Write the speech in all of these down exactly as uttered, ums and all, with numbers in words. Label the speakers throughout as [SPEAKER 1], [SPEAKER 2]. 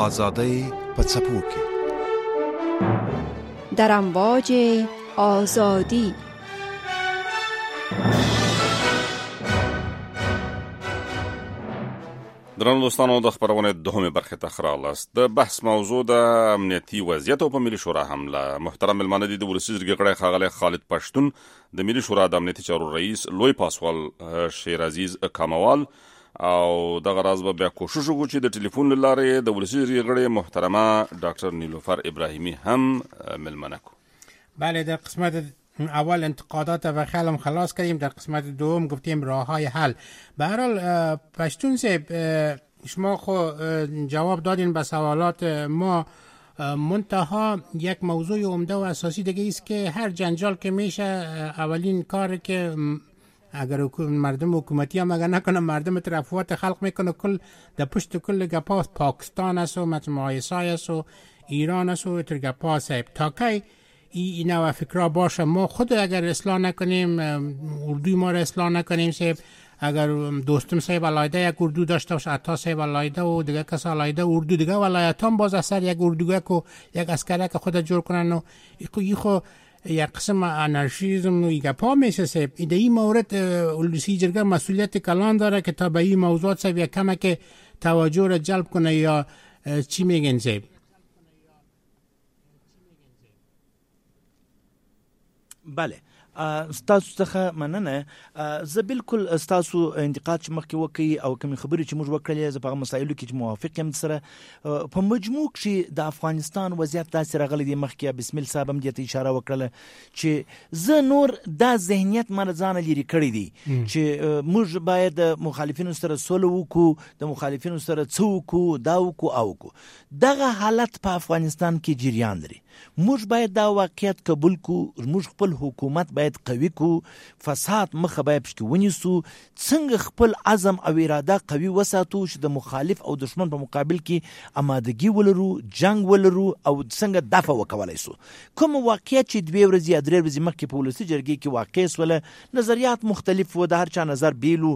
[SPEAKER 1] آزادی په څپو کې
[SPEAKER 2] در امواج آزادی.
[SPEAKER 3] درنو دوستانو، د خبرونې دوهمه برخه ته خرالاست. د بحث موضوع د امنیتي وضعیت او په ملي شورا حمله. محترم ملمانه دي د ولسی جرګې غړی ښاغلی خالد پښتون، د ملي شورا د امنیتي چارو رئیس لوی پاسوال شیر عزیز کاموال، او د غراض به بیا کوشش وکړو چې د ټلیفون لارې د ولسی جرګې غړی محترمه ډاکټر نیلوفر ابراهیمی هم ملمنه کو.
[SPEAKER 4] بله، در قسمت اول انتقادات و خیالم خلاص کردیم، در قسمت دوم گفتیم راه های حل. به هر حال پشتون صاحب، شما خو جواب دادین به سوالات ما، منتها یک موضوع عمده و اساسی دیگه است که هر جنجال که میشه اولین کار که اگر مردم حکومتی هم اگر نکنه مردم ترفوات خلق میکنه، کل در پشت کل گپاس پاکستان است و مایسای است و ایران است و ترگپا صاحب تا کی اینا و فکرها باشه. ما خود اگر اصلاح نکنیم، اردوی ما را اصلاح نکنیم صاحب، اگر دوستم صاحب علایده یک اردو داشته باشه، عطا صاحب علایده و دیگه کس علایده اردو، دیگه ولایت هم باز اثر یک اردوگه و یک اسکره که خود جور کنن و ای خو یک قسم انارشیزم و ایگه پا میشه صاحب. در این مورد ولسی جرگه مسئولیت کلان داره که تا به این موضوعات صاحب یک کمه که توجه را جلب کنه، یا چی میگن صاحب؟
[SPEAKER 5] بله، ستاسو څخه مننه. زه بالکل ستاسو انتقاد چې مخکې وکړي او کوم خبرې چې موږ وکړلې زه په هغه مسایلو کې چې موافق یم سره. په مجموع کې د افغانستان وضعیت داسې راغلی دی، مخکې بسم الله صاحب هم دې ته اشاره وکړله چې زه نور دا ذهنیت ما ځان لري کړی دی چې موږ باید د مخالفینو سره سوله وکړو، د مخالفینو سره څه وکړو، دا وکړو او وکړو. دغه حالت په افغانستان کې جریان لري. موږ باید دا واقعیت قبول کو، موږ خپل حکومت باید قوي کو، فساد مخه باید پشکې ونیسو، څنګه خپل عزم او اراده قوي وساتو چې د مخالف او دشمن په مقابل کې آمادګي ولرو، جنگ ولرو او څنګه دفع وکولای سو. کوم واقعیت چې دوه ورځې یا درې ورځې مخکې په ولسی جرګې کې واقع سوله، نظریات مختلف و، د هر چا نظر بیلو،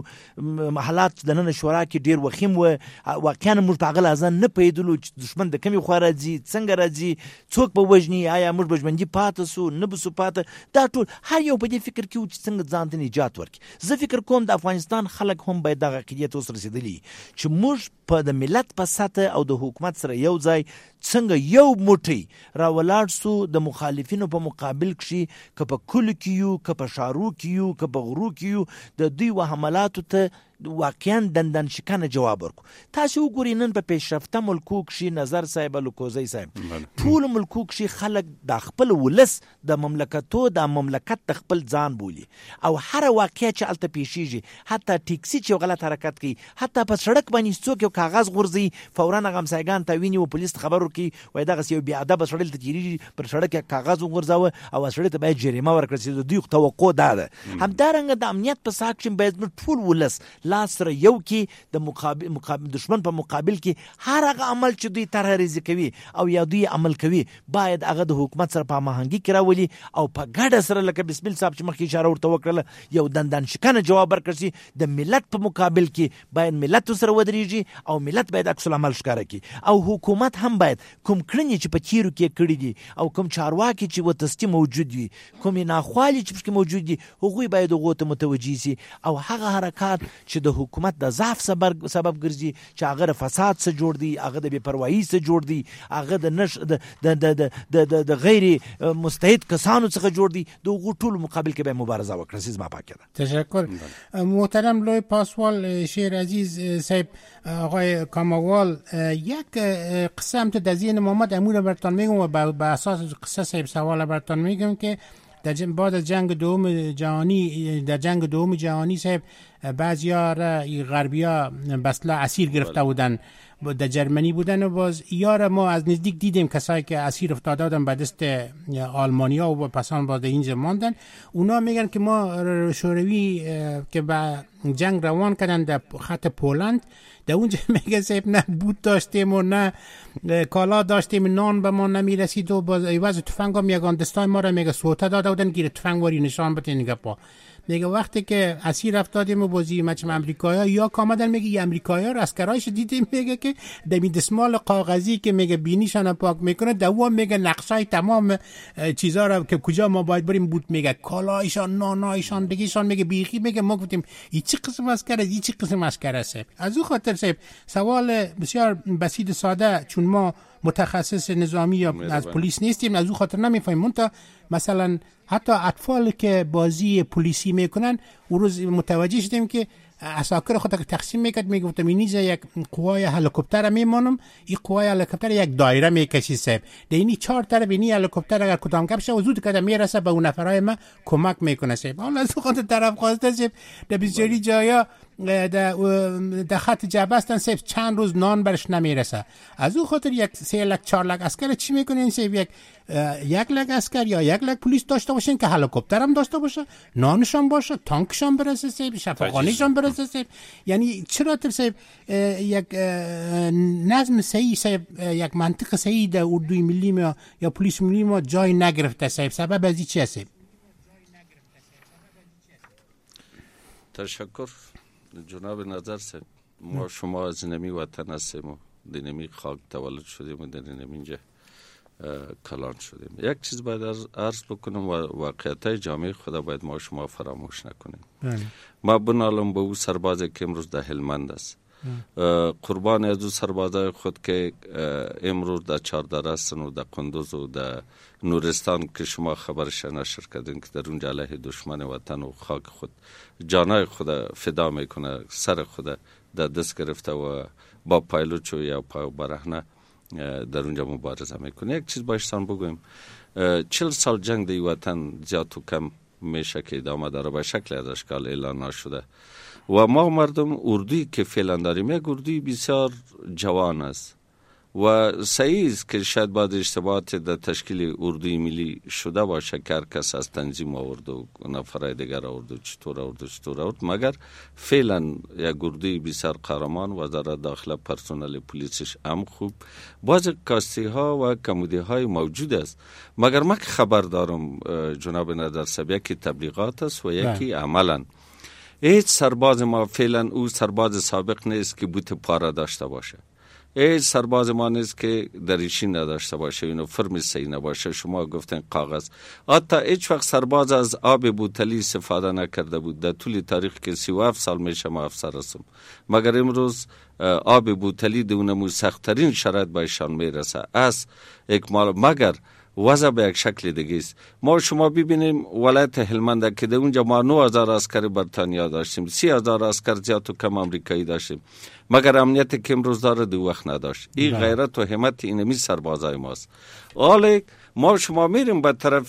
[SPEAKER 5] حالات د نن شورا کې ډیر وخیم و، واقعا موږ په هغه ځان نه پیدلو چې دشمن د کمی خو راځي، څنګه راځي، څوک به وجني، آیا موږ بجمنجي پاتې سو نه بسو پاتې. دا ټول هر یو په دې فکر کې و چې څنګه ځان ته نجات ورکړي. زه فکر کوم د افغانستان خلک هم باید دغه عقیدې ته اوس رسېدلي چې موږ په د ملت په سطح او د حکومت سره یو ځای څنګه یو موټی راولاړ سو د مخالفینو په مقابل کې، که په کلو کې یو، که په ښارو کې یو، که په غرو کې یو، د دوی و حملاتو ته واقعا دندن شکنه جواب ورکو. تاسو وګورئ نن په پیشرفته ملکو کې نظر صاحب لوکوزی صاحب ټول ملکو کې خلک د خپل ولس د مملکتو د مملکت د خپل ځان بولي، او هر واقعیت چې الته پیښیږي، حتی ټیکسي چې غلط حرکت کوي، حتی په سړک باندې څوک یو کاغذ غورځي، فورا هغه همسایګان ته ویني او پولیس خبر ورکوي، وایي دغه یو بې ادبه سړی ته تیریږي پر سړک کاغذ وغورځاوه او سړی ته باید جریمه ورکړل شي. د دوی توقع دا ده. همدارنګه د امنیت په ساحه کې باید ټول ولس لاس سره یو کې د مقابل مقابل دشمن په مقابل کې هر هغه عمل چې دوی ترهریزي کوي او یا دوی عمل کوي باید هغه د حکومت سره په هماهنګي کې راولي او په ګډه سره لکه بسم الله صاحب چې مخکې اشاره ورته وکړله یو دندان شکنه جواب ورکړي شي. د ملت په مقابل کې باید ملت سره ودرېږي او ملت باید عکس العمل ښکاره کړي، او حکومت هم باید کوم کړنې چې په تیرو کې کړي دي او کوم چارواکي چې وتستی موجود وي، کوم ناخوالي چې پکې موجود دي، هغوی باید هغو ته متوجه شي او هغه حرکات چې د حکومت د ضعف سبب سبب ګرځي، چې هغه د فساد څخه جوړ دي، هغه د بې پروایي څخه جوړ دي، هغه د نش د د د د غیر مستعد کسانو څخه جوړ دي، د هغو ټول مقابل کې به مبارزه وکړي. زما پاکه ده.
[SPEAKER 4] تشکر محترم لوی پاسوال شیر عزیز صاحب. آقای کاموال، یک قسم تو در ذهن محمد امور برتان میگم و به اساس قصه صاحب سوال برتان میگم که در بعد از جنگ دوم جهانی در جنگ دوم جهانی صاحب بعضیا را غربیا بسلا اسیر گرفته بودن، در جرمنی بودن و باز یار ما از نزدیک دیدیم کسایی که اسیر افتاده بودن به دست آلمانیا و پسان باز در اینجا ماندن. اونا میگن که ما شوروی که به جنگ روان کردن در خط پولند، در اونجا میگه صاحب نه بود داشتیم و نه کالا داشتیم، نان به ما نمیرسید و باز ایواز تفنگ هم یگان دستای ما را میگه سوته داده بودن گیره تفنگ واری نشان بتین نگه پا. میگه وقتی که اسیر افتادیم و بازی مچم امریکایا یا کامدن میگه ی امریکایا رو اسکرایش دیدیم میگه که دمی دستمال کاغذی که میگه بینیشان پاک میکنه دوام میگه نقشای تمام چیزا رو که کجا ما باید بریم بود میگه کالایشان نانایشان بگیشان میگه بیخی میگه ما گفتیم این چی قسم اسکر است این چی قسم اسکر است. از او خاطر صاحب سوال بسیار بسیط ساده چون ما متخصص نظامی یا از پلیس نیستیم از او خاطر نمیفهمیم. منتها مثلا حتی اطفال که بازی پلیسی میکنن اون روز متوجه شدیم که عساکر خود تقسیم میکرد میگفتم این یک قوای هلیکوپتر میمونم این قوای هلیکوپتر یک دایره میکشی صاحب دینی چهار طرف اینی هلیکوپتر اگر کدام کپشه و زود کده میرسه به اون نفرای ما کمک میکنه صاحب. حالا از خود طرف خواسته صاحب در بسیاری جایا در خط جبه هستن صاحب چند روز نان برش نمیرسه. از اون خاطر یک سه لک چهار لک اسکر چی میکنین صاحب یک یک لک اسکر یا یک لک پلیس داشته باشین که هلیکوپتر هم داشته باشه نانشان باشه تانکشان برسه صاحب شفاخانهشان برسه صاحب. یعنی چرا تر صاحب یک نظم صحیح صاحب یک منطق صحیح در اردوی ملی ما یا پلیس ملی ما جای نگرفته صاحب سبب از این چیه صاحب؟
[SPEAKER 6] تشکر جناب نظر صاحب. ما شما از نمی وطن هستیم و دینمی خاک تولد شدیم و دینمی اینجا کلان شدیم. یک چیز باید عرض بکنم و واقعیت جامعه خدا باید ما شما فراموش نکنیم. ما بنالم به او سربازی که امروز در هلمند است قربان از او سربازای خود که امروز در چهارده هستن و در قندوز و در نورستان که شما خبرش نشر کردین که در اونجا علیه دشمن وطن و خاک خود جانای خود فدا میکنه سر خود در دست گرفته و با پایلوچ و یا پای برهنه در اونجا مبارزه میکنه. یک چیز بایشتان بگویم چل سال جنگ در وطن زیاد و کم میشه که ادامه داره به شکل از اشکال اعلان نشده و ما مردم اردوی که فعلا داریم یک اردوی بسیار جوان است و صحیح است که شاید بعد اشتباهات در تشکیل اردوی ملی شده باشه که هر کس از تنظیم آورد و نفرای دیگر آورد و چطور آورد و چطور آورد مگر فعلا یک اردوی بسیار قهرمان وزارت داخله پرسنل پلیسش هم خوب باز کاستی ها و کمودی های موجود است مگر ما که خبر دارم جناب نظر صاحب یکی تبلیغات است و یکی عملا هیچ سرباز ما فعلا او سرباز سابق نیست که بوت پاره داشته باشه. هیچ سرباز ما نیست که دریشی نداشته باشه اینو فرم صحیح نباشه. شما گفتن کاغذ حتی هیچ وقت سرباز از آب بوتلی استفاده نکرده بود در طول تاریخ که سی و هفت سال میشه ما افسر هستم مگر امروز آب بوتلی دونمو سخت‌ترین شرایط بهشان میرسه از اکمال مگر وضع به یک شکل دیگه است. ما شما ببینیم ولایت هلمند که در اونجا ما نه هزار عسکر بریتانیا داشتیم سی هزار عسکر زیاد و کم امریکایی داشتیم مگر امنیت که امروز داره دو وقت نداشت. این غیرت و همت اینمی سربازای ماست. حالا ما شما میریم به طرف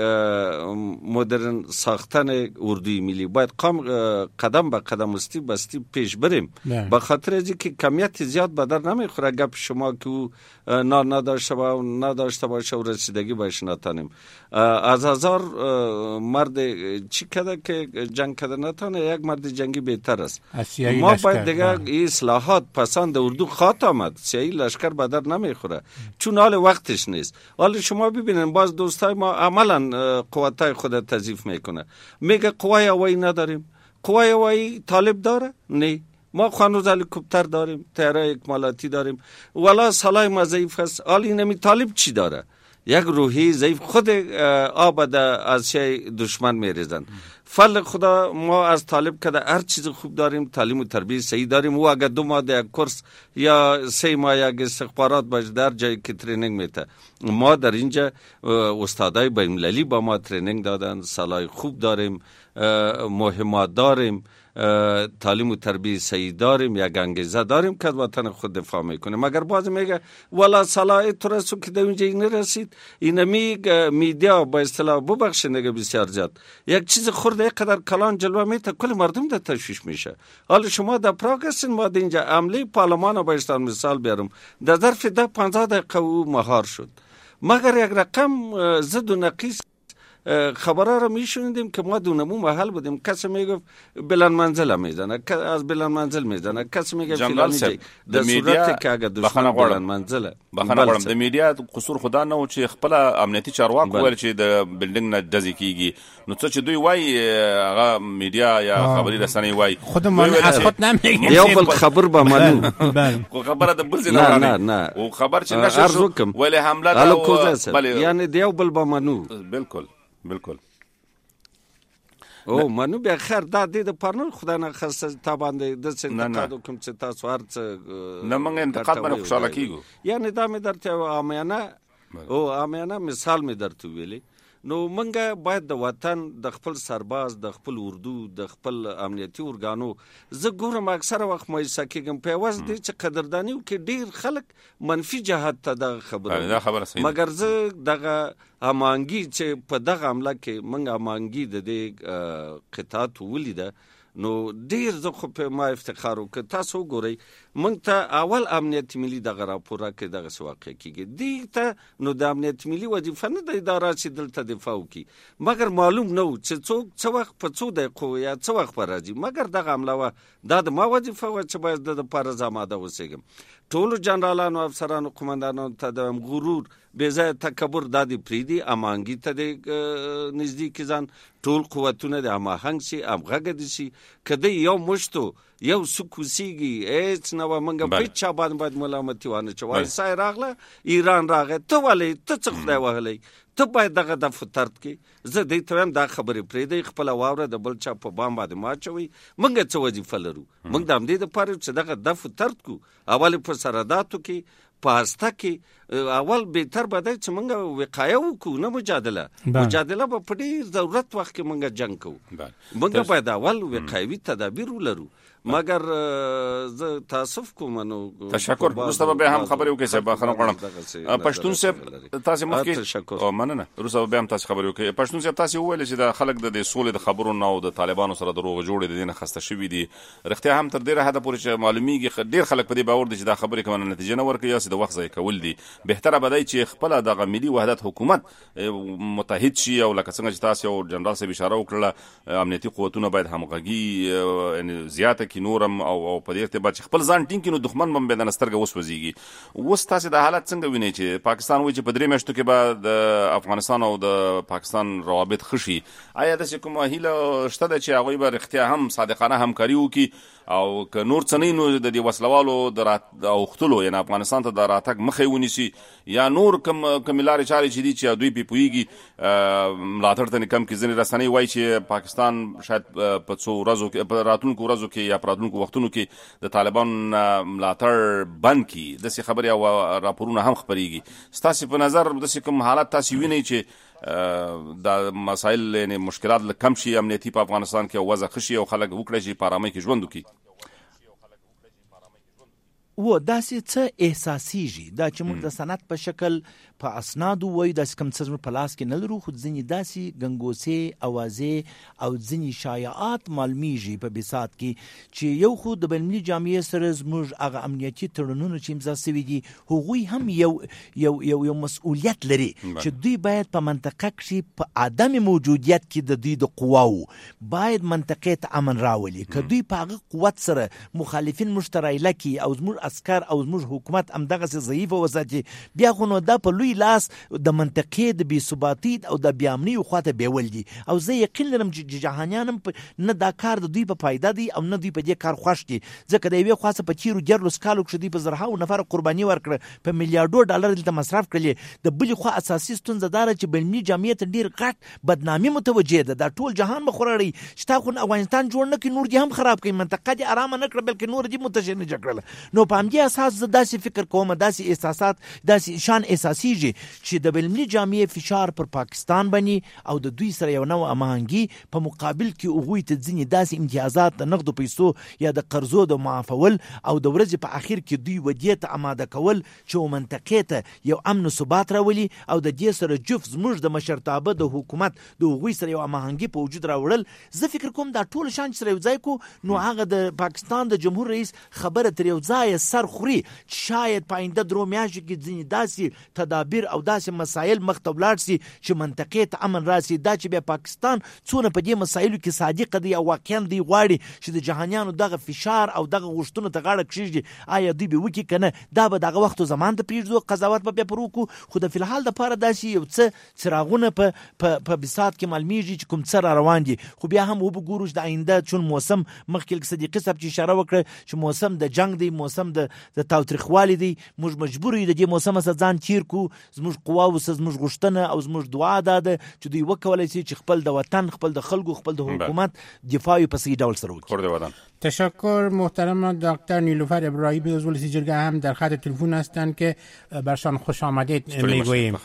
[SPEAKER 6] مدرن ساختن اردوی ملی باید قدم به قدم استی بستی پیش بریم به خاطر از که کمیت زیاد به در نمیخوره گپ شما که او نان نداشته با نداشته باشه و رسیدگی بهش نتانیم. از هزار مرد چی کده که جنگ کده نتانه یک مرد جنگی بهتر است. ما باید دیگه این اصلاحات پسند اردو خواهد آمد سیاهی لشکر به در نمیخوره چون حال وقتش نیست. حال شما ببینن باز دوستای ما عملا قوتای خود تضعیف میکنه میگه قوای هوایی نداریم. قوای هوایی طالب داره؟ نه. ما خانوز هلیکوپتر داریم طیاره اکمالاتی داریم ولا سلاح ما ضعیف است. حال اینمی طالب چی داره؟ یک روحی ضعیف خود آب در آسیای دشمن میریزن. فضل خدا ما از طالب کده هر چیز خوب داریم تعلیم و تربیت صحیح داریم و اگر دو ماه یک کورس یا سه ماه یک استخبارات باشه در جایی که ترینینگ میته ما در اینجا استادای بین‌المللی با ما ترینینگ دادن سلاح خوب داریم مهمات داریم تعلیم و تربیت صحیح داریم یک انگیزه داریم که وطن خود دفاع میکنه مگر باز میگه والا صلاح تو رسو که در اینجا این رسید این میگه میدیا با اصطلاح ببخشنده بسیار زیاد یک چیز خورده قدر کلان جلوه میته کل مردم در تشویش میشه. حالا شما در پراگ هستین ما در اینجا عملی پارلمان با اشتان مثال بیارم در ظرف ده پانزده دقیقه او مهار شد مگر یک رقم زد و نقیص خبرها را میشنیدیم که ما دونمو محل بودیم، کسی میگفت بلند منزل میزنه، از بلند منزل میزنه، کسی میگه فلانی جای، در صورتی که اگر دشمن بلند منزله.
[SPEAKER 3] بخنه غواړم د میډیا قصور خدا نه و چې خپل امنیتي چارواکو ویل چې د بلډینګ نه ډزې کیږي، نو څه چې دوی وایي هغه میډیا یا خبري رسنۍ وایي
[SPEAKER 4] خودم از خود نمیگم
[SPEAKER 6] یو بل خبر به منو
[SPEAKER 3] خو خبره د بل ځای نه
[SPEAKER 6] نه نه
[SPEAKER 3] او خبر چې نشه شو ولې حمله ده
[SPEAKER 6] بله یعنی دیو بل به منو
[SPEAKER 3] بالکل بالکل
[SPEAKER 6] او منو بیا خیر دا د پرنل خدای نه خاصه تا باندې د څه انتقاد کوم چې تاسو هرڅ
[SPEAKER 3] نه موږ انتقاد باندې خوشاله کیږو،
[SPEAKER 6] یعنی دا مې درته عامیانه او عامیانه مثال مې درته ویلي. نو منګه باید د وطن د خپل سرباز د خپل اردو د خپل امنیتي ارګانو زه ګورم اکثره وخت مایوسه کېږم په عوض دی چې قدرداني وکړي ډېر خلک منفي جهت ته دغه خبره مګر زه دغه امانګي چې په دغه عمله کې منګه امانګي د دې قطعات ولیده نو ډیر زه خو په ما افتخار وکړ. تاسو ګورئ موږ ته اول امنیت ملي دغه راپور راکړي دغه څه واقع کېږي دې ته نو د امنیت ملي وظیفه نه د اداره چې دلته دفاع وکړي، مګر معلوم نه و چې څوک څه وخت په څو دقیقو یا څه وخت به راځي، مګر دغه حمله وه دا د ما وظیفه وه چې باید د دپاره زه آماده اوسېږم. ټولو جنرالانو افسرانو قمندانانو ته د غرور بېځایه تکبر دا د پرېږدي، امانګي ته د نږدې ځان ټول قوتونه د هماهنګ شي، همغږه دي شي. که دی یو مشتو یو څوک اوسېږي هېڅ نه وه موږ په هېڅ چا باندې باید ملامتي وانه چوایي سای راغله ایران راغی ته ولې ته څه خدای وهلی ته باید دغه دفع ترد کړي. زه دې ته وایم دا خبرې پرېږدئ خپله واوره د بل چا په بام باندې مه اچوئ. موږ څه وظیفه لرو؟ موږ د همدې دپاره چې دغه دفع ترد کړو اول په سرحداتو کې په هسته کې اول بهتر به دی چې موږ وقایه وکړو نه مجادله. مجادله به په ډېر ضرورت وخت کې موږ جنګ کوو، موږ باید اول وقایوي تدابیر ولرو. مګر زه تاسف کوم نو
[SPEAKER 3] تشکر وروسته به هم خبرې وکړئ صاحب بخښنه غواړم پښتون صاحب تاسو مخکې او مننه وروسته به هم تاسو خبرې وکړئ. پښتون صاحب تاسو وویل چې د خلک د سولې د خبرو نه او د طالبانو سره دروغ جوړې د دې نه خسته شوي دي، رښتیا هم تر ډېره حده پورې چې معلومیږي ډېر خلک په دې باور دي چې دا خبرې کومه نتیجه نه ورکوي یا د وخت ضایع کول دي. بهتره به دی چې خپله دغه ملي وحدت حکومت متحد شي او لکه څنګه چې تاسو یو جنرال صاحب اشاره وکړله امنیتي قوتونه باید همغږي زیاته کړي نورم او او په دې ارتباط چې خپل ځان ټینګ کړي نو دښمن به د نسترګه وسوځېږي. اوس تاسو د حالت څنګه وینئ چې پاکستان وایي چې په درې میاشتو کې به د افغانستان او د پاکستان روابط ښه شي؟ آیا داسې کومه هیله شته ده چې هغوی به رښتیا هم صادقانه همکاري وکړي او که نور څه نه نو د دې وسلوالو د اوښتلو یعنې افغانستان ته د راتګ مخه یې ونیسي یا نور کوم کومې لارې چارې چې دي چې دوی پرې پوهېږي ملاتړ ته کم کړي؟ ځینې رسنۍ وایي چې پاکستان شاید په څو ورځو کې په راتلونکو ورځو کې یا په راتلونکو وختونو کې د طالبانو ملاتړ بند کړي، داسې خبرې او راپورونه هم خپرېږي. ستاسې په نظر داسې کوم حالت تاسې وینئ چې دا مسایل یعنې مشکلات لږ کم شي امنیتي په افغانستان کې او وضع ښه شي او خلک وکړی شي په ارامۍ کې ژوند وکړي؟
[SPEAKER 5] و داسې څه احساسیږي دا چې موږ د سند په شکل په اسنادو وایو داسې کوم څه زموږ په لاس کې نه لرو، خو ځینې داسې ګنګوسې اوازې او ځینې شایعات معلومیږي په بساط کې چې یو خو د بینالمللي جامعې سره زموږ هغه امنیتي تړونونه چې امضا سوي دي هغوی هم یو یو یو یو مسؤلیت لري چې دوی باید په منطقه کې په عدم موجودیت کې د دوی د قواو باید منطقې ته امن راولي. که دوی په هغه قوت سره مخالفین موږ ته رایله کړي او زموږ عسکر او زموږ حکومت همدغسې ضعیفه وساتي بیا خو نو دا په لوی لاس د منطقې د بې ثباتي او د بې امنۍ خواته بیول دي. او زه یقین لرم چې جهانیان هم نه دا کار د دوی په فایده دی او نه دوی په دې کار خوښ دي، ځکه د یوې خوا څه په تېرو دیارلسو کالو کښې دوی په زرهاو نفره قرباني ورکړه، په میلیارډو ډالر دلته مصرف کړلې. د بلې خوا اساسي ستونزه دا ده چې بینالمللي جامعې ته ډېر غټ بدنامي متوجه ده، دا ټول جهان به خوروړی چې تا خو افغانستان جوړ نه کړي نور دې هم خراب کړي، منطقه دې ارامه نه کړه بلکې نور دې متشنجه کړله. نو په همدې اساس زه داسې فکر کوم داسې احساسات داسې شان احساسیږي چې د بینالمللي جامعې فشار پر پاکستان باندې او د دوی سره یو نوع هماهنګي په مقابل کې هغوی ته ځینې داسې امتیازات د نغدو پیسو یا د قرضو د معافول او د ورځې په اخر کې دوی ودې ته اماده کول چې منطقې ته یو امن و ثبات راولي او د دې سره جفت زموږ د مشرتابه د حکومت د هغوی سره یو هماهنګي په وجود راوړل. زه فکر کوم دا ټول شان چې سره یو ځای کو نو هغه د پاکستان د جمهور رئیس خبره تر یو ځایه سر خوري شاید په آینده درو میاشتو کې ځینې داسې تدابیر او داسې مسایل مخ ته ولاړ سي چې منطقې ته امن راسي. دا چې بیا پاکستان څونه په دې مسایلو کې صادق دی او واقعا دی غواړي چې د جهانیانو دغه فشار او دغه غوښتنو ته غاړه کېږدي، آیا دوی به وکړي که نه؟ دا به دغه وخت زمان ته پرېږدو، قضاوت به بیا پر وکړو. خو د فلحال دپاره داسې یو څه څراغونه په بساط کې معلومیږي چې کوم څه را روان دي. خو بیا هم وګورو چې د آینده چون موسم مخکې صدیقي صاحب چې اشاره وکړه چې موسم د جنگ دی، موسم د تاوتریخوالي دی، موږ مجبور یو د دې موسم څخه ځان تیر کړو. زموږ قواو څخه زموږ غوښتنه او زموږ دعا دا ده چې دوی وکولای شي چې خپل د وطن، خپل د خلکو، خپل د حکومت دفاع په صحیح ډول سره وکړي.
[SPEAKER 4] تشکر محترم دکتر نیلوفر ابراهیمی عضو مجلس جرگه هم در خط تلفن هستند که برشان خوش آمدید میگوییم.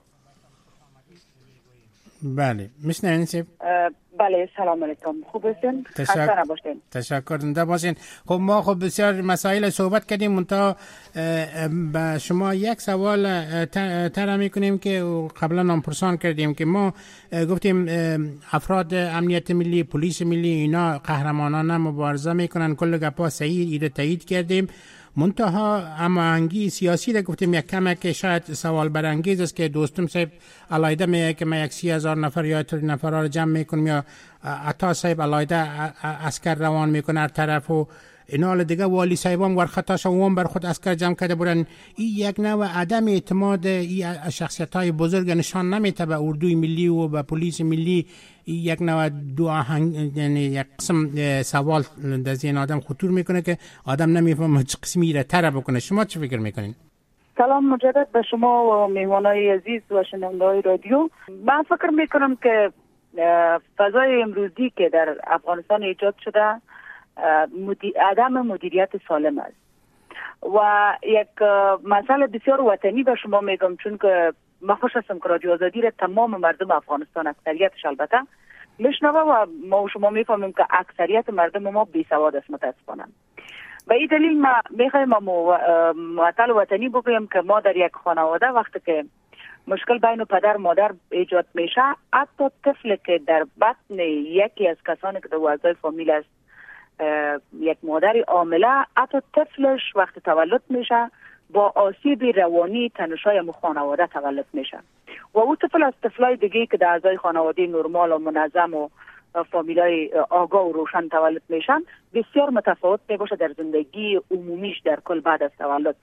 [SPEAKER 4] بله میشنوین سیب؟
[SPEAKER 7] بله سلام علیکم، خوب هستین؟ خسته نباشین.
[SPEAKER 4] تشکر زنده باشین. خب ما خب بسیار مسائل صحبت کردیم، منتها با شما یک سوال طرح میکنیم که قبلا هم پرسان کردیم که ما گفتیم افراد امنیت ملی، پلیس ملی اینا قهرمانانه مبارزه میکنن، کل گپا صحیح ایده تایید کردیم، منتها هماهنگی سیاسی را گفتیم یک کمه که شاید سوال برانگیز است که دوستم صاحب علایده میگه که ما یک سی هزار نفر یا چهل نفر را جمع میکنیم یا عطا صاحب علایده عسکر روان میکنه هر طرف و اینا دیگه والی صاحبان ور خطاش و بر خود عسکر جمع کرده بودن. این یک نوع عدم اعتماد این شخصیت های بزرگ نشان نمیده به اردوی ملی و به پلیس ملی. یک نوع دو آهنگ، یعنی یک قسم سوال در ذهن آدم خطور میکنه که آدم نمیفهمه چه قسمی را طرح بکنه. شما چه فکر میکنین؟
[SPEAKER 7] سلام مجدد به شما و میهمانای عزیز و شنونده‌های رادیو. من فکر میکنم که فضای امروزی که در افغانستان ایجاد شده مدی... عدم مدیریت سالم است و یک مسئله بسیار وطنی به شما میگم، چون که من خوش هستم که رادیو آزادی را تمام مردم افغانستان، اکثریتش البته میشنوه و ما و شما میفهمیم که اکثریت مردم ما بی سواد است متاسفانه. و این دلیل ما میخوایم معطل وطنی بگویم که ما در یک خانواده وقتی که مشکل بین پدر مادر ایجاد میشه، حتی طفل که در بطن یکی از کسانی که در اعضای فامیل است، یک مادر عامله، حتی طفلش وقتی تولد میشه با آسیب روانی تنشای خانواده تولد میشه و او طفل از طفلای دیگه که در اعضای خانواده نرمال و منظم و فامیلای آگاه و روشن تولد میشن بسیار متفاوت میباشه در زندگی عمومیش در کل بعد از تولد.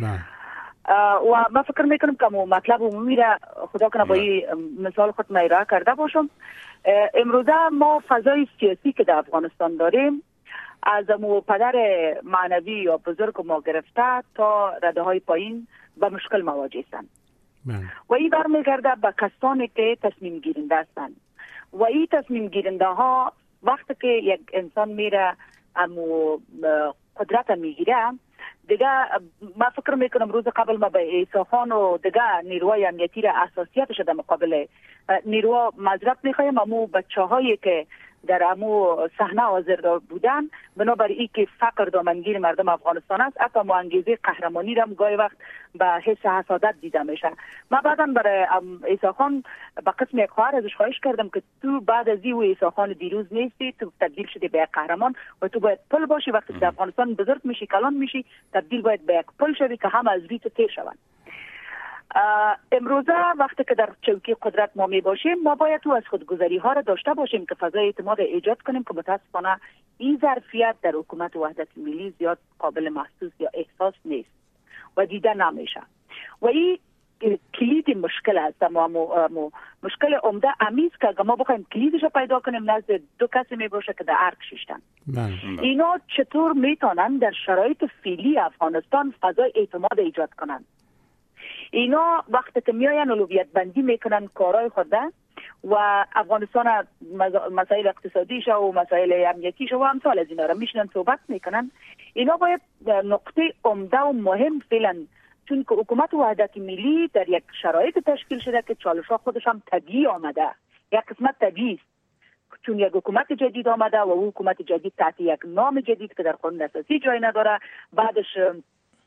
[SPEAKER 7] و من فکر میکنم که مطلب عمومی را خدا کنه با این مثال خود میرا کرده باشم. امروزه ما فضای سیاسی که در افغانستان داریم از مو پدر معنوی یا بزرگ ما گرفته تا رده های پایین به مشکل مواجه هستند و این برمیگرده به کسانی که تصمیم گیرنده هستند و این تصمیم گیرنده ها وقتی که یک انسان میره امو قدرت میگیره دیگه، ما فکر میکنم روز قبل ما به عیسی خان و دیگه نیروهای امنیتی را اساسیاتش در مقابل نیروها معذرت میخوایم، امو بچه هایی که در امو صحنه حاضر بودن بنابراین ای که فقر دامنگیر مردم افغانستان است، حتی ما انگیزه قهرمانی را گاهی وقت به حس حسادت دیده میشه. ما بعدا برای عیسی خان به قسم یک خواهر ازش خواهش کردم که تو بعد از این و عیسی خان دیروز نیستی، تو تبدیل شدی به یک قهرمان و تو باید پل باشی، وقتی در افغانستان بزرگ میشی کلان میشی تبدیل باید به یک پل شوی که هم از ریت تیر شوند. امروزه وقتی که در چوکی قدرت ما می باشیم ما باید تو از خودگذری ها را داشته باشیم که فضای اعتماد ایجاد کنیم که متاسفانه این ظرفیت در حکومت وحدت ملی زیاد قابل محسوس یا احساس نیست و دیده نمیشه و این کلید مشکل است. ما مشکل عمده امیز که اگه ما بخوایم کلیدش رو پیدا کنیم نزد دو کسی می باشه که در ارک شیشتن. اینا چطور میتونن در شرایط فعلی افغانستان فضای اعتماد ایجاد کنن؟ اینا وقتی که میاین اولویت بندی میکنن کارهای خود و افغانستان مسائل اقتصادیش و مسائل امنیتیش و امثال از اینا را میشنن صحبت میکنن، اینا باید نقطه عمده و مهم فعلا، چون که حکومت وحدت ملی در یک شرایط تشکیل شده که چالش‌ها خودش هم طبیعی آمده، یک قسمت طبیعی است چون یک حکومت جدید آمده و او حکومت جدید تحت یک نام جدید که در قانون اساسی جای نداره، بعدش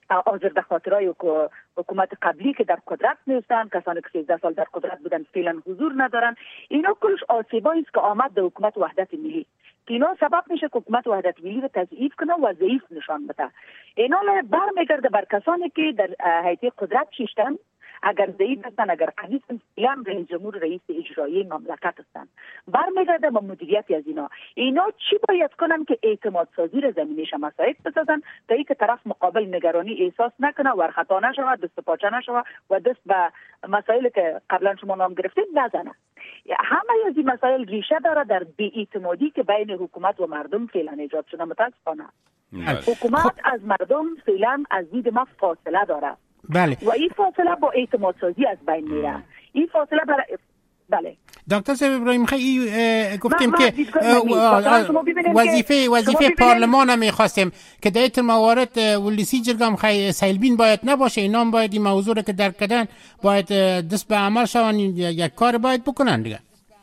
[SPEAKER 7] آزرده خاطرای حکومت قبلی که در قدرت نیستند، کسانی که سیزده سال در قدرت بودن فعلا حضور ندارن، اینا کلش آسیبایی است که آمد در حکومت وحدت ملی که اینا سبب میشه که حکومت وحدت ملی رو تضعیف کنه و ضعیف نشان بده. اینا برمیگرده بر کسانی که در هیئت قدرت شیشتن، اگر ضعیف هستن، اگر قوی هستن، فعلا رئیس جمهور رئیس اجرایی مملکت هستن. برمیگرده به مدیریتی از اینا. اینا چی باید کنن که اعتماد سازی را زمینش مساعد بسازن تا اینکه طرف مقابل نگرانی احساس نکنه، ورخطا نشود، دست پاچه نشود و دست به مسائلی که قبلا شما نام گرفتید نزنه. همه از این مسائل ریشه داره در بی‌اعتمادی که بین حکومت و مردم فعلا ایجاد شده. متاسفانه حکومت از مردم فعلا از دید ما فاصله داره.
[SPEAKER 4] بله.
[SPEAKER 7] و این فاصله با اعتماد سازی از بین میره. این فاصله برای بله.
[SPEAKER 4] دکتر صاحب ابراهیم خیلی گفتیم که وظیفه وظیفه پارلمان هم می‌خواستیم که در این موارد ولسی جرگام خیلی سیلبین باید نباشه، اینا باید این موضوع که درک کردن باید دست به عمل شون، یک کار باید بکنن دیگه.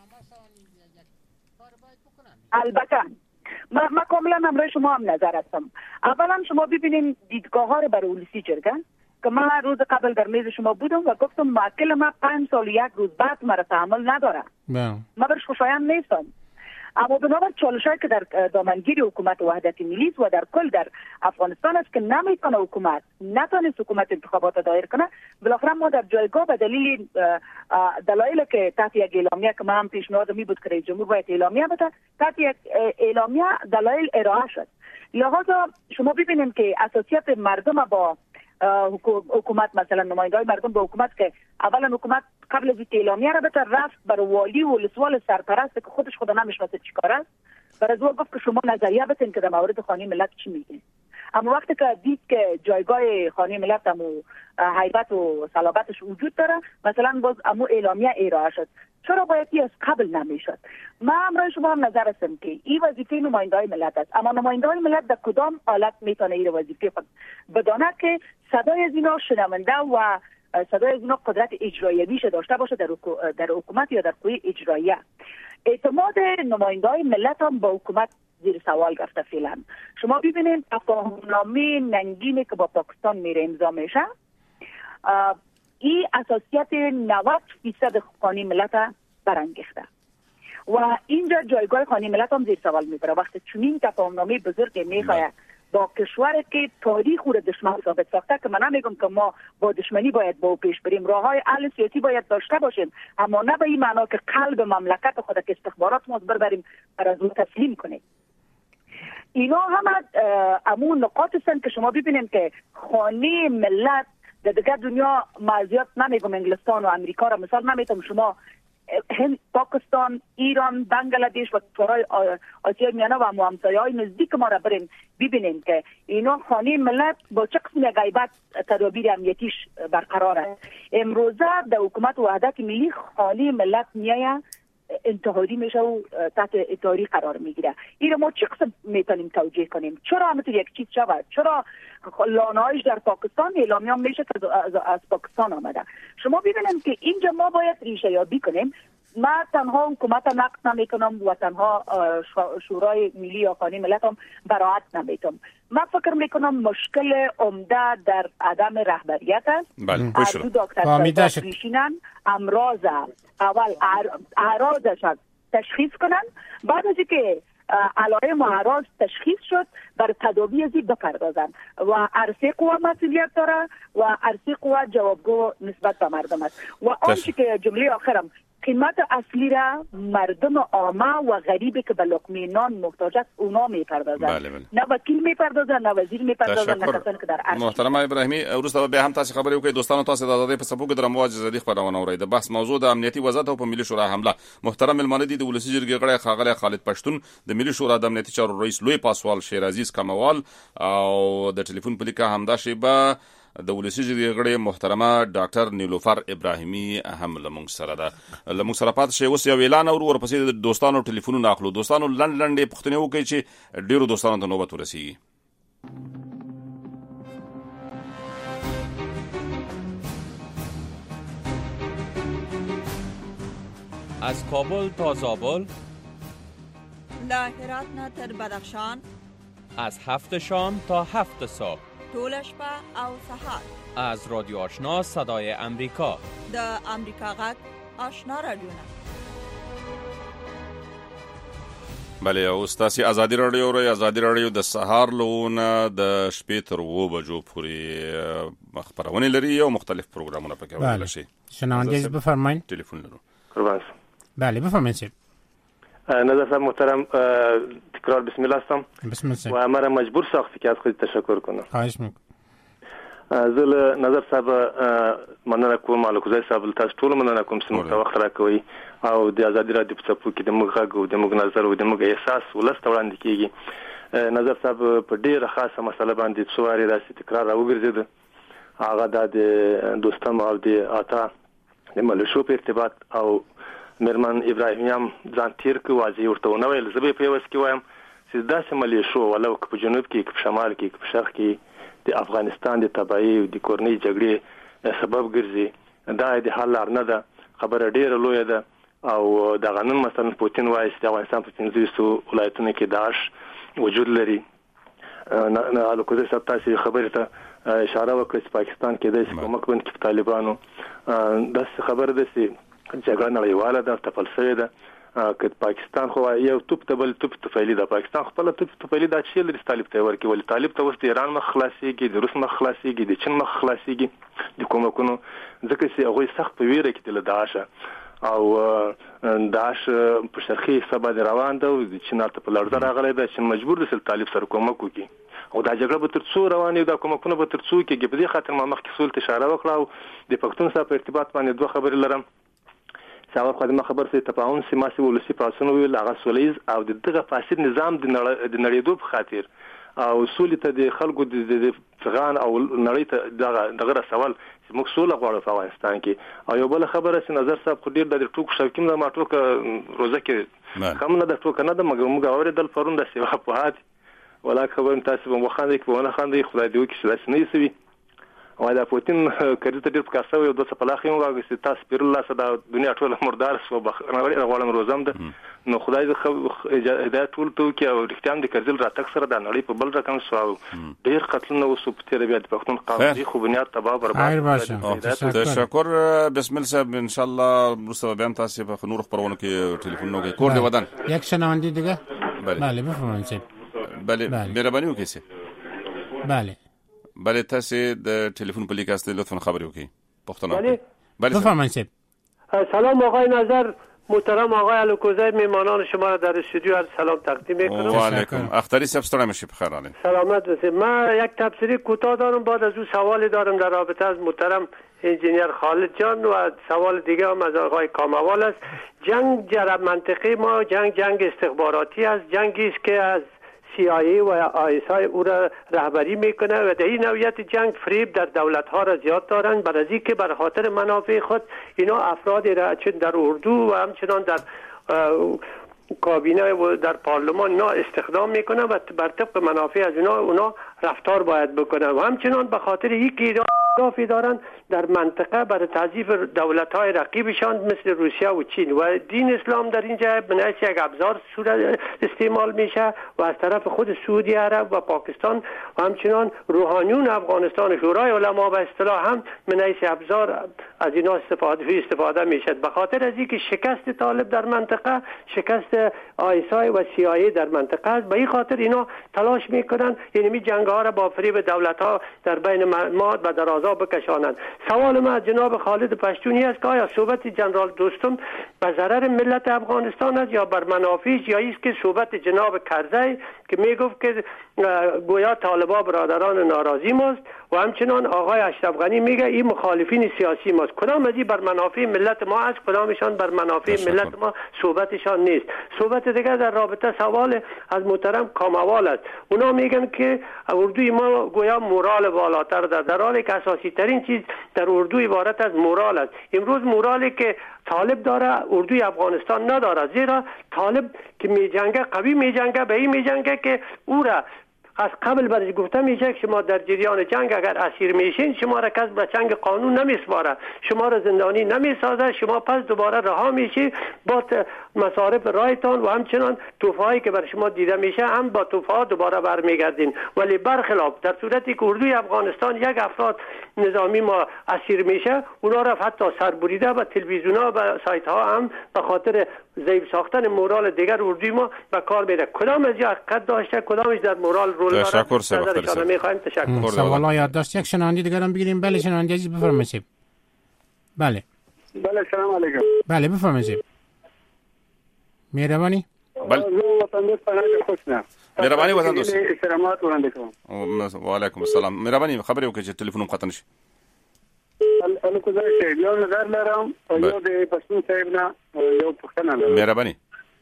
[SPEAKER 7] البته ما ما کاملا همراه شما هم نظر هستم. اولا شما ببینید دیدگاه ها رو برای ولسی جرگه که من روز قبل در میز شما بودم و گفتم موکل ما پنج سال یک روز بعد مرا تحمل نداره. ما برش خوشایند نیستم. اما بنابر چالشایی که در دامنگیری حکومت وحدت ملی و در کل در افغانستان است که نمیتونه حکومت نتونه حکومت انتخابات دایر کنه، بالاخره ما در جایگاه به دلیل دلایلی که تحت یک اعلامیه که من هم پیشنهاد می بود که رئیس جمهور باید اعلامیه بده، تحت یک اعلامیه دلایل ارائه شد. لذا شما ببینید که اساسیت مردم با حکومت، مثلا نمایندگان مردم به حکومت که اولا حکومت قبل از اینکه اعلامیه را بده رفت برای والی و ولسوال سرپرست که خودش خدا نمیشناسه چیکار است، برای از او گفت که شما نظریه بتین که در مورد خانه ملت چی میگین. اما وقتی که دید که جایگاه خانه ملت هم و هیبت و صلابتش وجود داره، مثلا باز امو اعلامیه ارائه شد. چرا باید از قبل نمیشد؟ من همراه شما هم نظر هستم که این وظیفه نماینده‌های ملت است، اما نماینده‌های ملت در کدام حالت میتونه این وظیفه خود بدانه که صدای از اینا شنونده و صدای از اینا قدرت اجرایی میشه داشته باشه در در حکومت یا در قوه اجراییه. اعتماد نماینده‌های ملت هم با حکومت زیر سوال رفته فعلا. شما ببینید تفاهم‌نامه ننگینی که با پاکستان میره امضا میشه، این اساسیت نود فیصد خانه ملت برانگیخته و اینجا جایگاه خانه ملت هم زیر سوال میبره. وقتی چنین تفاهم‌نامه بزرگ میخواد با کشوری که تاریخ او را دشمن ثابت ساخته، که من نمیگم که ما با دشمنی باید با پیش بریم، راههای حل سیاسی باید داشته باشیم، اما نه به این معنا که قلب مملکت خود که استخبارات ما بریم بر از اون تسلیم کنیم. اینا همه امون نقاط هستند که شما ببینید که خانه ملت در دیگر دنیا مازیات نمیگم انگلستان و امریکا را مثال نمیتونم، شما هند، پاکستان، ایران، بنگلادش و کشورهای آسیای میانه و همسایه‌های نزدیک ما را برین ببینین که اینا خانه ملت با چه قسم غیبت تدابیر امنیتیش برقرار است. امروزه در حکومت وحدت ملی خانه ملت میایه انتحاری میشه و تحت اتحاری قرار میگیره. این ما چه قسم میتونیم توجیه کنیم؟ چرا همینطور یک چیز شود؟ چرا لانه‌هایش در پاکستان اعلامیه میشه که از, از پاکستان آمده؟ شما ببینید که اینجا ما باید ریشه یابی کنیم. ما تنها حکومت نقد نمیکنم و تنها شورای ملی یا خانه ملت هم براعت نمیتونم. من فکر میکنم مشکل عمده در عدم رهبریت است.
[SPEAKER 3] بله،
[SPEAKER 7] دو دکتر پیشینن امراض اول اعراضش تشخیص کنن، بعد از اینکه علائم و اعراض تشخیص شد بر تداوی ازی بپردازن و عرصه قوه مسئولیت داره و عرصه قوه جوابگو نسبت به مردم است. و آنچه که جمله آخرم، قیمت اصلی را مردم عامه و غریبی که به لقمه نان محتاج است اونا میپردازن. بله بله. نه وکیل میپردازن، نه وزیر میپردازن، نه کسانی که در عرصه.
[SPEAKER 3] محترم ابراهیمی، وروسته به هم تاسو خبرې وکړئ. دوستانو تاسو د ازادۍ په څپو کې د رمواج زدي خبرونه اورئ. د بحث موضوع د امنیتي وضعیت او په ملي شورا حمله. محترم ملمانه دي د ولسی جرګې غړی ښاغلی خالد پښتون، د ملي شورا د امنیتي چارو رئیس لوی پاسوال شیر عزیز کموال او د ټلیفون په لیکه همدا شیبه د ولسی جرګې غړی محترمه ډاکټر نیلوفر ابراهیمی هم لمونږ سره ده. لمونږ سره پات شي اوس یو اعلان اور ورپسې د دوستانو ټلیفونونه اخلو. دوستانو لند لند پښتنه وکړي چې ډیرو دوستانو ته نوبت ورسیږي.
[SPEAKER 8] از کابل تا زابل،
[SPEAKER 9] له هرات نه تر بدخشان،
[SPEAKER 8] از هفت شام تا هفت صبح،
[SPEAKER 9] طول شپه او سهار
[SPEAKER 8] از رادیو آشنا صدای امریکا
[SPEAKER 9] د امریکا غږ آشنا رادیوونه.
[SPEAKER 3] بله او ستاسي ازادي رادیو ری ازادي رادیو د سهار لونه د شپې تر و بجو پورې خبرونه لري او مختلف پروګرامونه پکې وړاندې شي.
[SPEAKER 4] شنوندگی بفرمایید.
[SPEAKER 3] تلفن لرو.
[SPEAKER 10] قربان.
[SPEAKER 4] بله بفرمایید.
[SPEAKER 10] نظر صاحب محترم تکرار بسم الله هستم.
[SPEAKER 4] بسم الله.
[SPEAKER 10] و مرا مجبور ساختی که از خود تشکر کنم.
[SPEAKER 4] خواهش میکنم.
[SPEAKER 10] زه نظر صاحب مننه کوم الکوزای صاحب تاسو ټول مننه کوم چې موږ وخت راکوي او د ازادي رادیو په څپو کې د موږ غږ او د موږ نظر او د موږ احساس ولست وړاندې کیږي. نظر صاحب په ډیره خاصه مسله باندې څواري داسې تکرار راوګرځید. هغه د دوستم او د اتا د ملشو په ارتباط او مرمن ابراهیم ځان تیر کو واځي ورته ونه ویل. زه به په وس کې وایم چې داسې ملشو ولو په جنوب کې په شمال کې په شرق کې د افغانستان د تباہي او د کورنۍ جګړې سبب ګرځي. دا د حل لار نه ده. خبره ډیره لویه ده او د قانون مثلا پوتین وایي چې د افغانستان په پنځه ولایتونو کې داعش وجود لري. نه الکوزي صاحب تاسو خبره ته اشاره وکړه چې پاکستان کې د کومک بند کې طالبانو د خبره ده چې جګړه نړیواله ده تفلسفه ده که پاکستان خو یو توپ ته بل توپ تفعیلی ده. پاکستان خپل توپ تفعیلی دا چې لري طالب ته ورکی ولې طالب ته وست ایران مخ خلاصيږي د روس مخ خلاصيږي د چین مخ خلاصيږي د کومکونو ځکه چې هغه سخت په ویره کې د داعش او داعش په شرقي سبا روان ده او د چین ته په لړزه راغلی ده چې مجبور دي چې طالب سره کومک وکړي او دا جګړه به تر څو روانه ده کومکونه به تر څو کې په دې خاطر ما مخکې سول اشاره وکړه او د پښتون سره په ارتباط باندې دوه خبرې لرم. څاور خدمت خبر سي تفاهم سي ماسي ولسی پاسونو ویل هغه سولېز او دغه فاسد نظام د نړیدو په خاطر او سولې ته د خلکو د افغان او نړۍ ته دغه دغه سوال چې موږ سوله غواړو په افغانستان کې. او یو بل خبره چې نظر صاحب خو ډیر د ټوک شوکیم د ماټوک روزه کې کوم نه د ټوک نه د مګر موږ اورېدل پرون د سیوا په هات ولا خبر تاسو په مخاندې کې ونه خاندې خدای دې وکړي چې داسې نه وي. او دا پوتین کړي ته ډیر پکاسه یو د سپلاخیم واغې چې تاسو پیر الله صدا دنیا ټول مردار سو بخنوري غوړم روزم ده نو خدای دې هدایت ټول ته کې او اختیام د کرزل راتک سره د نړۍ په بل رقم سو ډیر قتلونه وسو په تیر بیا د پښتون قانوني خو بنیاد تباہ برباد.
[SPEAKER 3] تشکر بسم الله صاحب ان شاء الله روسو بیان تاسو په نور خبرونه کې ټلیفون نو کې کور دی ودان
[SPEAKER 4] یک شنوندی دیگه. بله بفرمایید.
[SPEAKER 3] بله مهرباني وکړئ.
[SPEAKER 4] بله
[SPEAKER 3] بله تاسو د ټلیفون په لیکاست لطفا خبري وکړئ. پښتنه
[SPEAKER 11] بله
[SPEAKER 3] بله
[SPEAKER 4] بفرمایید.
[SPEAKER 11] سلام آقای نظر محترم آقای الکوزی میهمانان شما را در استودیو عرض سلام تقدیم میکنم.
[SPEAKER 3] و علیکم اختری صاحب ستړی مشي بخیر علي.
[SPEAKER 11] سلامت باشید. من یک تبصره کوتاه دارم بعد از اون سوالی دارم در رابطه از محترم انجینیر خالد جان و سوال دیگه هم از آقای کاموال است. جنگ در منطقه ما جنگ جنگ استخباراتی است. جنگی است که از سی آی ای و آی اس آی او را رهبری میکنه و در این نوعیت جنگ فریب در دولت ها را زیاد دارند برای اینکه بر خاطر منافع خود اینا افرادی را چون در اردو و همچنان در کابینه و در پارلمان اینا استخدام میکنه و بر طبق منافع از اینا اونا رفتار باید بکنه و همچنان به خاطر اینکه اینا اهدافی دارند در منطقه برای تضعیف دولت‌های رقیبشان مثل روسیه و چین و دین اسلام در اینجا به نحو یک ابزار صورت استعمال میشه و از طرف خود سعودی عرب و پاکستان و همچنان روحانیون افغانستان شورای علما به اصطلاح هم به نحو ابزار از اینا استفاده استفاده میشه. به خاطر از اینکه شکست طالب در منطقه شکست آی اس آی و سی آی ای در منطقه است به این خاطر اینا تلاش میکنن یعنی جنگ ها را با فریب دولت ها در بین ما و درازا بکشانند. سوال من از جناب خالد پشتونی است که آیا صحبت جنرال دوستم به ضرر ملت افغانستان است یا بر منافعش یا است که صحبت جناب کرزی که میگفت که گویا طالبا برادران ناراضی ماست و همچنان آقای اشرف غنی میگه این مخالفین سیاسی ماست. کدام از این بر منافع ملت ما است کدامشان بر منافع ملت ما صحبتشان نیست. صحبت دیگه در رابطه سوال از محترم کاموال است. اونا میگن که اردوی ما گویا مورال بالاتر داره در حالی که اساسی ترین چیز در اردو عبارت از مورال است. امروز مورالی که طالب داره اردوی افغانستان نداره زیرا طالب که می جنگه قوی می جنگه به این می جنگه که او را از قبل برش گفته میشه که شما در جریان جنگ اگر اسیر میشین شما را کس به چنگ قانون نمیسپاره، شما را زندانی نمیسازه، شما پس دوباره رها میشی با مصارف رایتان و همچنان توفایی که بر شما دیده میشه هم با توفا دوباره برمیگردین. ولی برخلاف در صورتی که اردوی افغانستان یک افراد نظامی ما اسیر میشه، اونا را حتی سربریده و تلویزیون‌ها و سایت ها هم به خاطر ضعیف ساختن مورال دیگر اردوی ما به کار میره. کدام از حقیقت داشته، کدامش در مورال رول داره؟
[SPEAKER 3] تشکر سر
[SPEAKER 11] میخوایم. تشکر.
[SPEAKER 4] سوالا یادداشت یک شنونده دیگر هم بگیریم. بله شنونده عزیز بفرمایید. بله
[SPEAKER 12] بله سلام علیکم.
[SPEAKER 4] بله بفرمایید. مهربانی.
[SPEAKER 3] بله
[SPEAKER 12] وطن دوست پناه خوشنه.
[SPEAKER 3] مهربانی وطن دوست.
[SPEAKER 12] استراحت وړاندې کوم.
[SPEAKER 3] و علیکم السلام. مهربانی خبرې وکړئ چې ټلیفون قطع نشي.
[SPEAKER 12] الکو زه یو نظر لرم او یو د پښتون صاحب نه یو پوښتنه لرم.
[SPEAKER 3] مهربانی.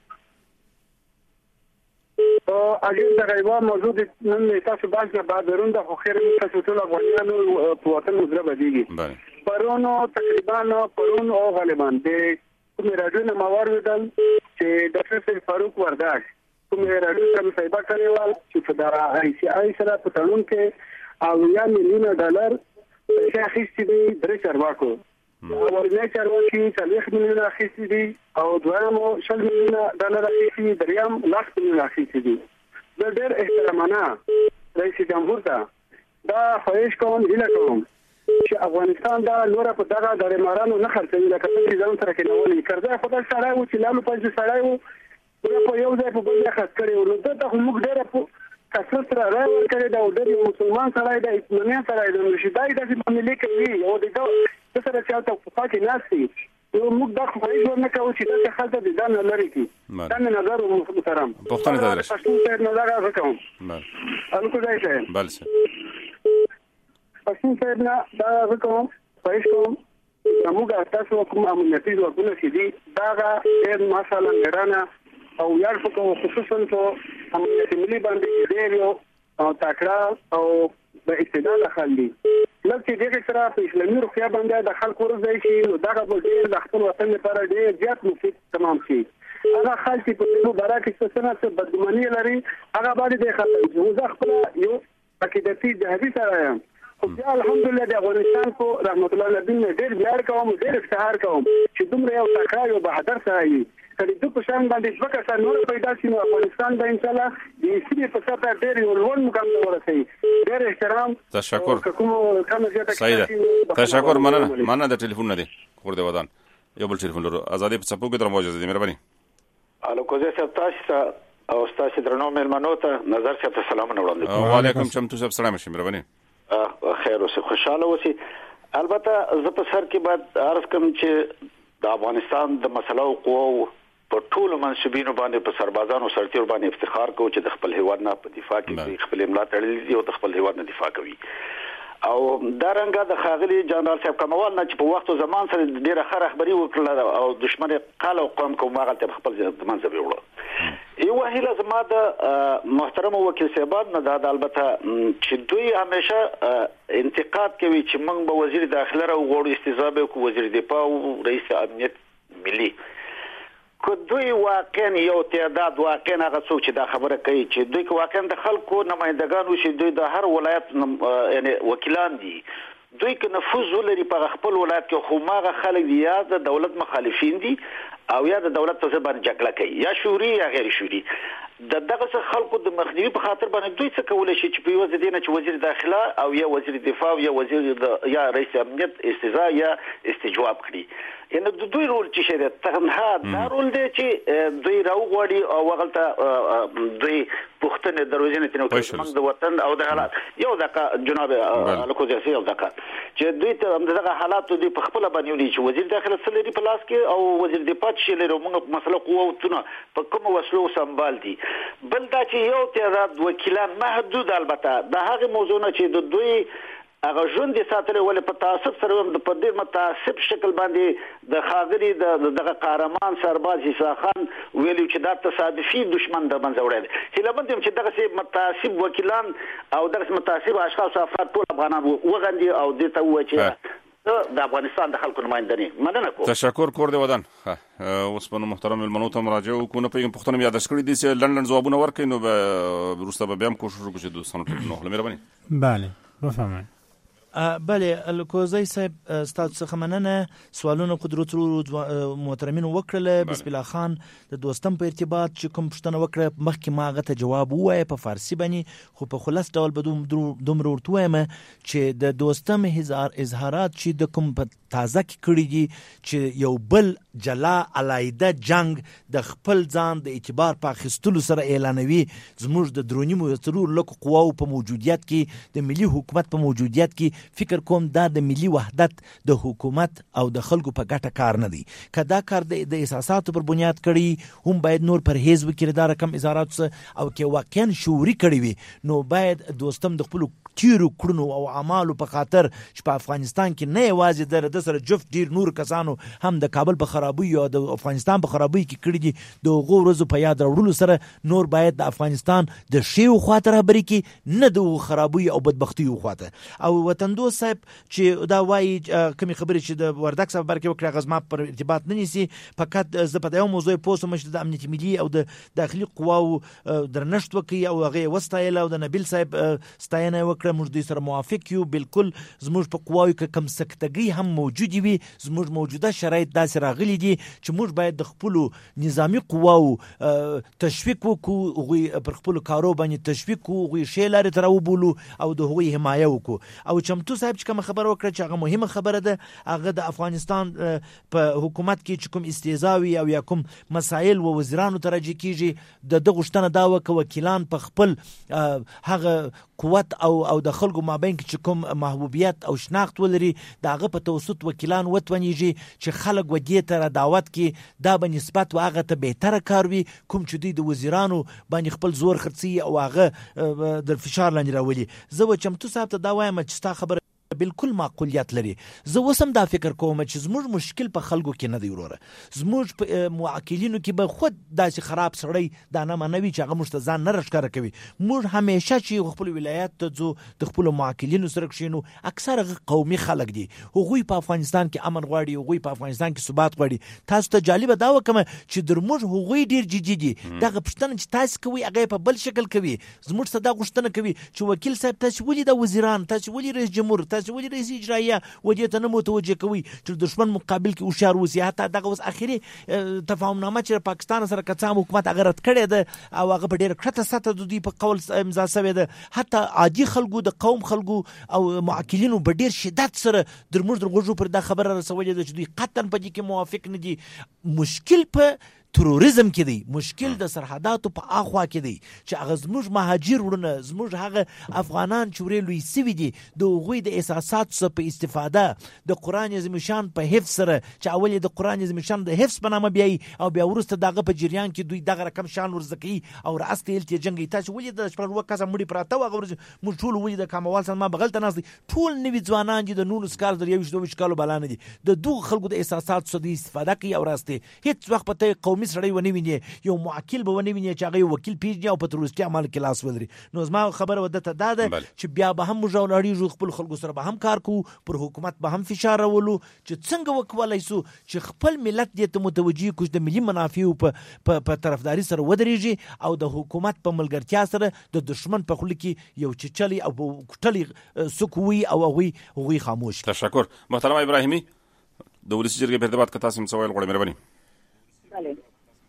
[SPEAKER 12] او اگر د غیبا موضوع نن تاسو باندې بعد درونده خو خیر تاسو ټول افغانانو په وطن مزره بدیږي.
[SPEAKER 3] بله.
[SPEAKER 12] پرونو تقریبا پرون او غالبا د کوم راډیو نه ماور ودل چې ډاکټر فاروق ورداش کوم راډیو سره صاحب کړی و چې په دغه آی سی آی سره په تړون کې او یا میلیون ډالر پیسې اخیستې دي درې چارواکو. اولنی چارواکي څلوېښت میلیونه اخیستې دي او دویم شل میلیونه ډالر اخیستې دي، دریم لس میلیونه اخیستې دي. زه ډېر احترامانه رئیس جمهور ته دا خواهش کوم هیله کوم چې افغانستان دا نور په دغه درمارانو نه خرڅوي لکه څنګه چې ځان سره کېنولي. کرزی خدای سړی و چې لالو پنځه سړی و په یو ځای په بل ځای خرڅ کړی و. نو دلته خو موږ ډېره په کثرت سره رای ورکړې ده او ډېر یو مسلمان سړی دی، اطمینان سړی دی. نو چې دا یې داسې معاملې کوي او د ده سره چې هلته پخوا کې ناست دي نو موږ دا خواهش ورنه کوو چې داسې خلک د ځان نه لرې کړي. دا مې نظر و محترم.
[SPEAKER 3] پوښتنې ته درشي.
[SPEAKER 12] پښتون صاحب نظر هغه کوم. الکو ځای صاحب.
[SPEAKER 3] بله صاحب.
[SPEAKER 12] پښتون صاحب نه دا هغه کوم خواهش کوم زموږ تاسو کوم امنیتي ځواکونه چې دي دا هغه ډېر مثلا میړانه او یار په خصوصا په امنیت ملي باندې ډېر یو تکړه او د استعداد خلک دي. لکه دغه سره په اسلامي روغتیا باندې د خلکو ورځي چې نو دغه به ډېر د خپل وطن لپاره ډېر زیات مفید تمام شي. هغه خلک چې په دې باره کې څه څه بدګماني لري هغه باندې د خلک جو خپل یو عقیدتي جهادي سره یم. خو بیا الحمدلله د افغانستان کو رحمت الله علیه ډېر بیار کوم ډېر افتخار کوم چې دومره یو تکړه یو بهادر سره یي. کله د په شان باندې ځکه چې نور پیدا شي نو افغانستان به ان شاء الله د سیمې په سطح ډېر یو لوړ مقام ته ورسوي. ډېر احترام.
[SPEAKER 3] تشکر.
[SPEAKER 12] کوم کوم زیاته
[SPEAKER 3] سعید تشکر. مننه مننه د ټلیفون نه دی خورده ودان یو بل ټلیفون لرو. ازادي په څپو کې درمو اجازه دي. مهرباني.
[SPEAKER 13] الو کوزه صاحب تاسو او تاسو درنو مېلمنو ته نظر صاحب سلامونه وړاندې
[SPEAKER 3] کوم. وعلیکم چمتو صاحب سلام شي. مهرباني.
[SPEAKER 13] خیر اوسه خوشاله اوسئ. البته زه په سر کې بعد عرض کوم چې د افغانستان د مسلو قوو په ټولو منسوبینو باندې په سربازانو سرتیرو باندې افتخار کوي چې د خپل هیواد نه په دفاع کې خپل املا تړلې دي او د خپل هیواد نه دفاع کوي. او دا رنګه د خاغلی جنرال صاحب کموال نه چې په وخت او زمان سره ډیره ښه رهبري وکړه او دشمن قال او قوم کوم هغه ته خپل منځ ویوړه. یو وهله زما د محترم وکیل صاحب نه دا البته چې دوی همیشه انتقاد کوي چې موږ به وزیر داخله او غوړ استضافه کو وزیر دفاع او رئیس امنیت ملي کو دوی واقعا یو تعداد واقعا هغه څوک چې دا خبره کوي چې دوی واقعا د خلکو نمائندگان وشي دوی د هر ولایت یعنی وکیلان دي دوی که نفوذ ولري په خپل ولایت کې خو ماغه خلک دي یا د دولت مخالفین دي او یا د دولت په ځبر جګړه کوي یا شوري یا غیر شوري. د دغه خلکو د مخنیوي په خاطر باندې دوی څه کولای شي چې په یوه ځدینه چې وزیر داخله او یا وزیر دفاع یا وزیر یا رئیس امنیت استضاء یا استجواب کړي. یعنی د دوی رول چې شه تنها دا رول دی چې دوی راوغړي او وغلطه دوی پښتنه دروازې نه تنو د وطن او د حالات یو دغه جناب الکوزیاسي او دغه چې دوی ته دغه حالات دوی په خپل باندې ولي چې وزیر داخله سلري په لاس کې او وزیر دفاع چې لري موږ مسله قوتونه په کوم وسلو سمبال دي. بل دا چې یو تعداد وکیلان محدود البته د هغه موضوع نه چې د دوی هغه ژوند ساتلې ولې په تعصب سره د په ډېر متعصب شکل باندې د خاغری د دغه قهرمان سرباز عیسی خان ویلو چې دا تصادفي دشمن د منځ وړل. هله باندې چې دغه سي متعصب وکیلان او دغه متعصب اشخاص افراد ټول افغانان وغندي او د ته و چې د افغانستان د خلکو نمائندنې مننه کوم.
[SPEAKER 3] تشکر کور دی ودان. اوس په محترم ملمنو ته مراجعه وکړو. نه پېږم پوښتنه مې یاداش کړې دي چې لنډ ځوابونه ورکړي، نو به وروسته به بیا هم کوشش وکړو چې دوستانو ټول نو مهرباني.
[SPEAKER 4] بله بفرمایئ.
[SPEAKER 5] بله الکوزی صاحب ستاسو څخه مننه. سوالونه قدرت محترمین وکړل. بسم الله خان د دوستم په ارتباط چې کوم پوښتنه وکړه مخکې ما هغه ته جواب ووایه په فارسی باندې، خو په خلاص ډول به دومره ورته وایم چې د دوستم اظهارات چې د کوم په تازه کې کړي دي چې یو بل جلا علایده جنگ د خپل ځان د اعتبار په اخیستلو سره اعلانوي، زموږ د درونی څلور لکو قواو په موجودیت کې د ملي حکومت په موجودیت کې فکر کوم دا د ملي وحدت د حکومت او د خلکو په ګټه کار نه دی. که دا کار د احساساتو پر بنیاد کړي هم باید نور پرهیز وکړي دا رقم اظهارات او که واقعا شعوري کړي وي نو باید دوستم د خپل تیرو کړنو او اعمالو په خاطر چې په افغانستان کې نه یوازې در د سره جفت ډیر نور کسانو هم د کابل په خرابوي او د افغانستان په خرابوي کې کړي دي، د هغو ورځو په یاد راوړلو سره نور باید د افغانستان د شیو خواته رهبري کې نه د خرابوي او بدبختي خواته. او وطندوس صاحب چې دا وایي کومې خبرې چې د وردګ صاحب برکې وکړي هغه زما پر ارتباط نه نیسي، فقط زه په یو موضوع پوه شوم چې د امنیت ملي او د داخلي قواو درنښت وکړي او هغه یې وستایله او د نبیل صاحب ستاینه وکړه. موږ دوی سره موافق یو، بالکل زموږ په قواو کې کم سکتګي هم موجودې وي، زموږ موجوده شرایط داسې راغلي دي چې موږ باید د خپلو نظامي قواو تشویق وکړو، هغوی پر خپلو کارو باندې تشویق کړو، هغوی ښې لارې ته راوبولو او د هغوی حمایه وکړو. او چمتو صاحب چې کومه خبره وکړه چې هغه مهمه خبره ده، هغه د افغانستان په حکومت کې چې کوم استهزاوي او یا کوم مسایل و وزیرانو ته راجع کیږي، د ده غوښتنه دا وکړه وکیلان په خپل هغه قوت او او د خلکو مابین کې چې کوم محبوبیت او شناخت ولري د هغه په توسط وکیلان وتونیږي چې خلک ودې ته را دعوت کې دا به نسبت و هغه ته بهتره کار وي کوم چې دوی د وزیرانو باندې خپل زور خرڅي او هغه د فشار لاندې راولي. زه و چمتو صاحب ته دا وایم چې ستا خبره بالکل معقولیت لري. زه اوسم دا فکر کوم چې زموږ مشکل په خلکو کې نه دی وروره، زموږ په معاقلینو کې به خود داسې خراب سړی دا نه منوي چې هغه موږ ته ځان نه راښکاره کوي. موږ همیشه چې خپل ولایت ته ځو د خپلو معاقلینو سره کښېنو، اکثر هغه قومي خلک دي، هغوی په افغانستان کې امن غواړي، هغوی په افغانستان کې ثبات غواړي. تاسو ته جالبه دا وکړم چې در موږ هغوی ډېر جدي دي، دغه پوښتنه چې تاسو کوئ هغه په بل شکل کوي. زموږ څخه دا غوښتنه کوي چې وکیل صاحب تاسو ولې د وزیران، تاسو ولې رئیس جمهور، تاسو ولې رئیس اجرائیه ودې ته نه متوجه کوي چې دشمن مقابل کې هوښیار اوسي. حتی دغه اوس اخري تفاهمنامه چې پاکستان سره کڅام حکومت هغه رد کړې ده او هغه په ډېره کښته سطحه د دوی په قول امضا شوې ده، حتی عادي خلکو د قوم خلکو او معاقلینو په ډېر شدت سره در موږ در غوږو پر دا خبره رسولې ده چې دوی قطعا په دې کې موافق نه دي. مشکل په تروریزم کې دی، مشکل د سرحداتو په اخوا کې دی چې هغه زموږ مهاجر ورونه، زموږ هغه افغانان چې ورې لوی سوي دي د هغوی د احساساتو څخه په استفاده د قرآن عظیم شان په حفظ سره چې اول یې د قرآن عظیم شان د حفظ په نامه بیایي او بیا وروسته د هغه په جریان کې دوی دغه رقم شان ورزده کوي او راسته هلته جنګي. تاسو ولې د شپږ اووه کسه مړي پراته وو، هغه ورځ موږ ټول ولې د کاموال سره ما بغل ته ناست دي، ټول نوي ځوانان دي د نولس کال در یویشت دوه ویشت کالو بالا نه دي، د دغو خلکو د احساساتو څخه دوی استفاده کوي او راسته هېڅ وخت په ته قومي سړی ونه ویني، یو معقل به ونه ویني چې هغه یو وکیل پیژني او په تروریستي عمل کې لاس ولري. نو زما خبره وده ته دا ده چې بیا به هم موږ ولاړېږو، خپل خلکو سره به هم کار کوو، پر حکومت به هم فشار راولو چې څنګه وکولی سو چې خپل ملت دې ته متوجه کړو چې د ملي منافعو په په طرفداري سره ودرېږي او د حکومت په ملګرتیا سره د دشمن په خوله کې یو چچلي او کوټلي سکوي او هغوی هغوی خاموش.
[SPEAKER 3] تشکر. محترم ابراهیمی د ولسي جرګې په ارتباط که تاسو هم څه ویل غواړئ مهرباني.
[SPEAKER 7] بله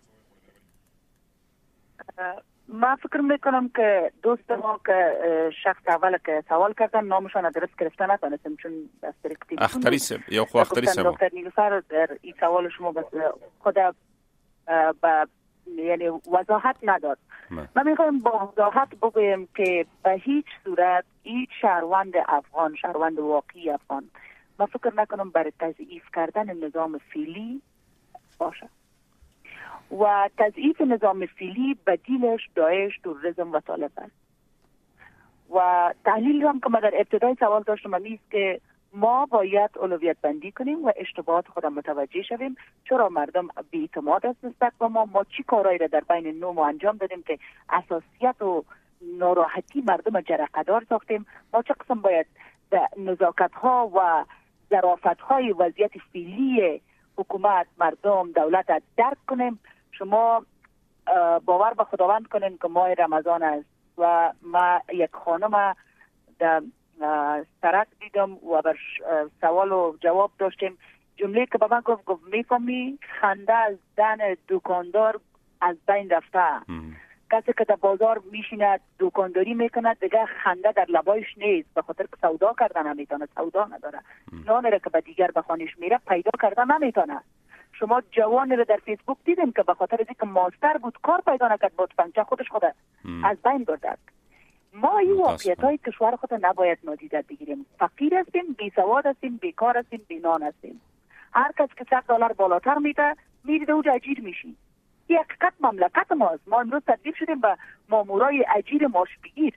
[SPEAKER 7] ما فکر میکنم که دوست ما که شخص اول که سوال کردن نامشان درست گرفته نتونستم چون از ترکتیب
[SPEAKER 3] اختری سب یا خو اختری سب
[SPEAKER 7] دکتر نیلوفر در این سوال شما بس خود با یعنی وضاحت نداد. من میخوایم با وضاحت بگویم که به هیچ صورت هیچ شهروند افغان، شهروند واقعی افغان، من فکر نکنم برای تضعیف کردن نظام فعلی باشه و تضعیف نظام فعلی بدیلش داعش، تروریسم و طالب است. و تحلیل هم که من در ابتدای سوال داشتم نیست که ما باید اولویت بندی کنیم و اشتباهات خودم متوجه شویم. چرا مردم بی‌اعتماد است نسبت به ما؟ ما چی کارایی را در بین نو ما انجام دادیم که اساسیت و ناراحتی مردم جرقه‌دار ساختیم؟ ما چه قسم باید نزاکت ها و ظرافت‌های وضعیت فعلی حکومت، مردم، دولت درک کنیم. شما باور به خداوند کنین که ماه رمضان است و ما یک خانم در سرک دیدم و بر سوال و جواب داشتیم. جمله که به من گفت گفت میفهمی خنده از دن دکاندار از بین رفته. کسی که در بازار میشیند دکانداری میکند دیگه خنده در لبایش نیست، به خاطر که سودا کردن نمیتونه، سودا نداره. نانی را که به دیگر به خانش میره پیدا کردن نمیتونه. شما جوانی رو در فیسبوک دیدیم که به خاطر اینکه ماستر بود کار پیدا نکرد، بود پنچه خودش خود از بین برد. ما این واقعیت های کشور خود نباید نادیده بگیریم. فقیر هستیم، بی سواد هستیم، بیکار هستیم، بی نان هستیم. هر کس که صد دلار بالاتر میده میره اونجا اجیر میشی. این حقیقت مملکت ماست. ما امروز تبدیل شدیم به مامورای اجیر ماش بگیر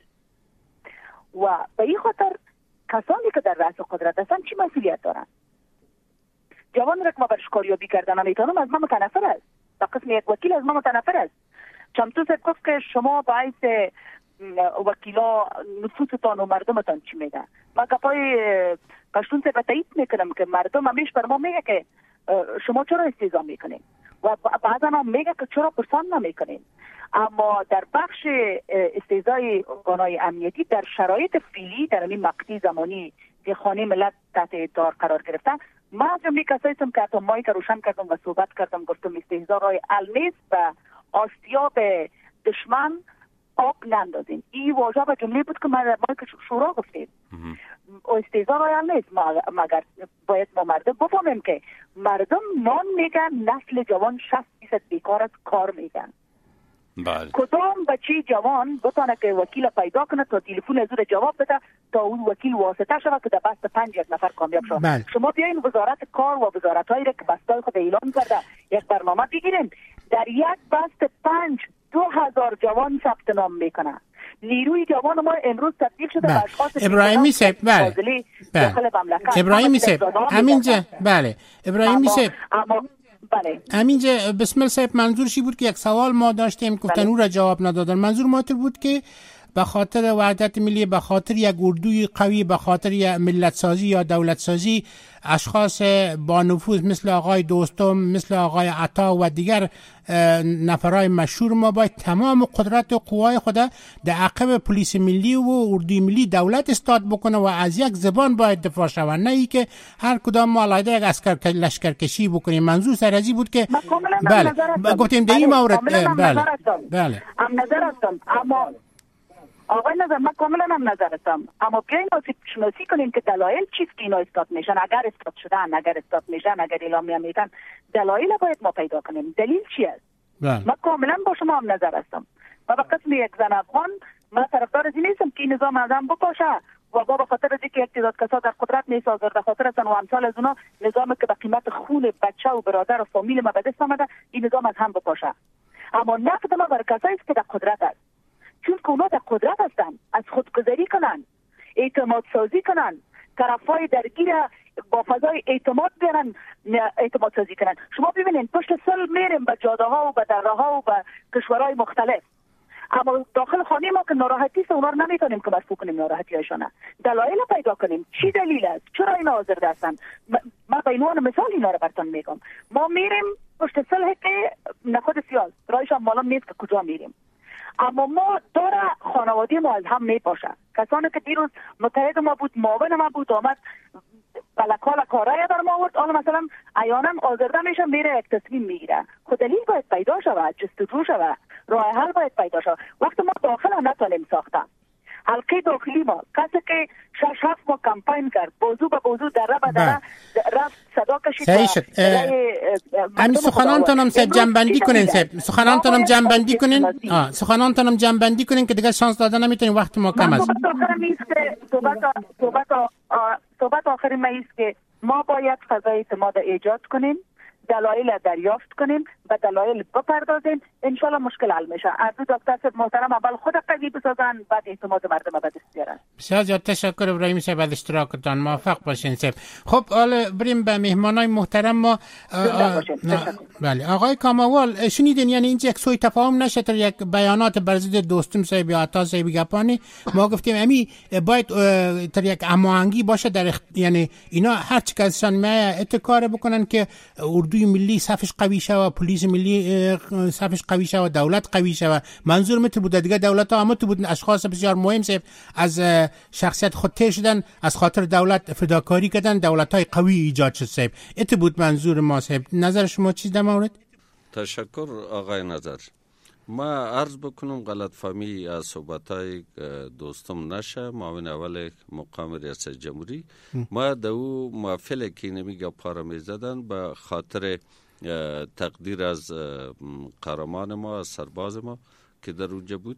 [SPEAKER 7] و به این خاطر کسانی که در رأس قدرت هستن چی مسئولیت دارن؟ جوان را که ما برش کاریابی کردن نمیتونم از ما متنفر است. به قسم یک وکیل از ما متنفر است. چمتو صاحب گفت که شما باعث وکیلا نفوستان و مردمتان چی میده؟ ما گپای پشتون صاحب تایید میکنم که مردم همیش بر ما میگه که شما چرا استیضا میکنین و بعضا هم میگه که چرا پرسان نمیکنین. اما در بخش استیضای ارگانهای امنیتی در شرایط فعلی در این مقطع زمانی که خانه ملت تحت دار قرار گرفتن، ما از جمله کسایی که حتی مایی که روشن کردم و صحبت کردم گفتم استیضا رای حل نیست و آسیاب دشمن آب نندازین. این واژه به جمله بود که ما ما که شورا گفتیم استیضا رای حل نیست، مگر باید ما مردم بفهمیم که مردم نان میگن، نسل جوان شصت درصد بیکار است، کار میگن.
[SPEAKER 3] بله.
[SPEAKER 7] کدام بچه جوان بتونه که وکیل پیدا کنه تا تلفن از او جواب بده تا اون وکیل واسطه شود که در بست پنج یک نفر کامیاب شود.
[SPEAKER 4] بله.
[SPEAKER 7] شما بیاین وزارت کار و وزارت هایی که بستای خود اعلام کرده یک برنامه بگیریم، در یک بست پنج دو هزار جوان ثبت نام میکنه. نیروی جوان ما امروز تبدیل شده به اشخاص
[SPEAKER 4] ابراهیمی صاحب. بله
[SPEAKER 7] داخل مملکت.
[SPEAKER 4] ابراهیمی صاحب همینجا. بله ابراهیمی صاحب
[SPEAKER 7] اما بله
[SPEAKER 4] همینجا بسم الله صاحب منظورشی بود که یک سوال ما داشتیم گفتن بله. او را جواب ندادن. منظور ما بود که به خاطر وحدت ملی، به خاطر یک اردوی قوی، به خاطر یک ملت سازی یا دولت سازی اشخاص با نفوذ مثل آقای دوستم، مثل آقای عطا و دیگر نفرای مشهور ما باید تمام قدرت و قوای خود در عقب پلیس ملی و اردوی ملی دولت استاد بکنه و از یک زبان باید دفاع شود، نه ای که هر کدام ما علیه یک عسکر لشکرکشی بکنیم. منظور سرازی بود که بله گفتیم در این مورد بله بله
[SPEAKER 7] هم نظر هستم. اما آقای نظر من کاملا هم نظر هستم، اما بیاین شناسی کنیم که دلایل چیست که اینا استاد میشن، اگر استاد شدن، اگر استاد میشن، اگر اعلامیه میدن، دلایل باید ما پیدا کنیم. دلیل چی است؟ من کاملا با شما هم نظر هستم و به قسم یک زن افغان من طرفدار از این نیستم که این نظام اعظم بپاشه و با به خاطر از اینکه یک تعداد کسا در قدرت میسازه در خاطر هستن و امثال از اونا نظامی که به قیمت خون بچه و برادر و فامیل ما به دست آمده این نظام از هم بپاشه. اما نقد ما بر کسایی است که در قدرت است، چون که اونا در قدرت هستن، از خودگذری کنن، اعتماد سازی کنن، طرفای درگیر با فضای اعتماد بیارن، اعتماد سازی کنن. شما ببینید پشت سل میریم به جاده ها و به دره ها و به کشورهای مختلف، اما داخل خانه ما که ناراحتی است اونا رو نمیتونیم که مرفوع کنیم ناراحتی هاشونه. دلایل پیدا کنیم چی دلیل است، چرا اینا حاضر هستن. ما به عنوان مثال اینا رو براتون میگم. ما میریم پشت سل که نخود سیاس رایش هم معلوم نیست که کجا میریم، اما ما داره خانواده ما از هم میپاشه. کسانی که دیروز متحد ما بود، معاون ما بود، آمد بلکال کارای بر ما آورد، حالا مثلا عیانم آزرده میشه میره یک تصمیم میگیره. خود دلیل باید پیدا شود، جستجو شود، راه حل باید پیدا شود. وقت ما داخل هم نتونیم ساخته حلقه داخلی ما کسی که شش هفت ما کمپاین کرد، بازو به بازو دره به دره رفت صدا کشید.
[SPEAKER 4] صحیح شد. همین سخنانتان هم سب جنبندی کنین سب سخنانتان هم جنبندی کنین آه سخنانتان هم جنبندی کنین که دیگه شانس دادن نمیتونیم، وقت ما کم است.
[SPEAKER 7] صحبت آخری ما ایست که ما باید فضای اعتماد ایجاد کنیم. دلایل دریافت کنیم و دلایل بپردازیم ان شاء الله مشکل حل میشه. از دکتر صاحب محترم اول خود قوی بسازن بعد اعتماد مردم به دست بیارن.
[SPEAKER 4] بسیار زیاد تشکر ابراهیم صاحب از اشتراکتان. موفق باشین صاحب. خب حالا بریم به مهمانای محترم ما. بله آقای کاموال شنیدین، یعنی این یک سوء تفاهم نشه در یک بیانات بر ضد دوستم صاحب یا عطا صاحب گپانی ما گفتیم امی باید در یک هماهنگی باشه در اخت... یعنی اینا هر چی که ازشان میایه اتکار بکنن که اردوی ملی صفش قوی شوه، پلیس ملی صفش قوی شوه، دولت قوی شوه. منظور متر بود دیگه دولت ها هم تو بودن اشخاص بسیار مهم صاحب از شخصیت خود ته شدن، از خاطر دولت فداکاری کردن، دولت های قوی ایجاد شد صاحب. ات بود منظور ما صاحب. نظر شما چیز در مورد؟
[SPEAKER 6] تشکر آقای نظر. ما عرض بکنم غلط فهمی از صحبتای دوستم نشه. معاون اول مقام ریاست جمهوری ما دو محفل که نمیگه پارا میزدن به خاطر تقدیر از قهرمان ما، از سرباز ما که در اونجا بود.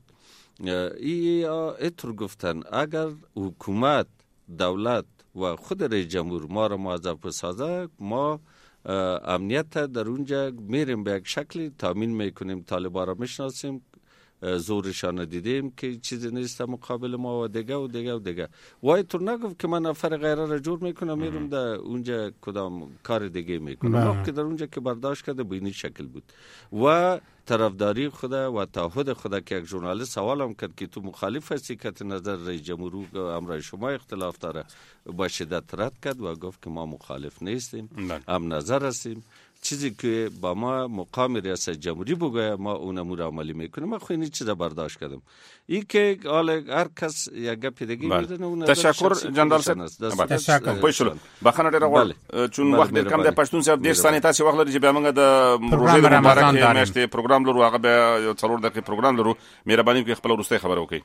[SPEAKER 6] ای اتر گفتن اگر حکومت، دولت و خود رئیس جمهور ما را موظف بسازه ما امنیت در اونجا میریم به یک شکلی تامین میکنیم، طالبا را میشناسیم، زورشان دیدیم که چیزی نیست مقابل ما و دیگه و دیگه و دیگه. وای تو نگفت که من نفر غیره را جور میکنم میرم در اونجا کدام کار دیگه میکنم. وقتی که در اونجا که برداشت کرده به این شکل بود و طرفداری خدا و تعهد خدا که یک ژورنالیست سوالم کرد که تو مخالف هستی که نظر رئیس جمهور امر شما اختلاف داره، با شدت رد کرد و گفت که ما مخالف نیستیم، هم نظر هستیم. چیزی که با ما مقام ریاست جمهوری بگه ما اون امور عملی میکنیم. من خیلی چیزا برداشت کردم. این که حالا هر کس یک گپ دیگه میزنه اون
[SPEAKER 3] تشکر جنرال صاحب. تشکر پوښتنه بخنه ډیره غواړم چون وخت ډیر کم د پښتون صاحب ډیر ثانیه تاسو وخت لري چې به موږ د روزې مبارک میاشتې پروګرام لرو، هغه به یو څلور دقیقې پروګرام لرو. مهرباني وکړئ خپل وروستۍ خبره وکړئ.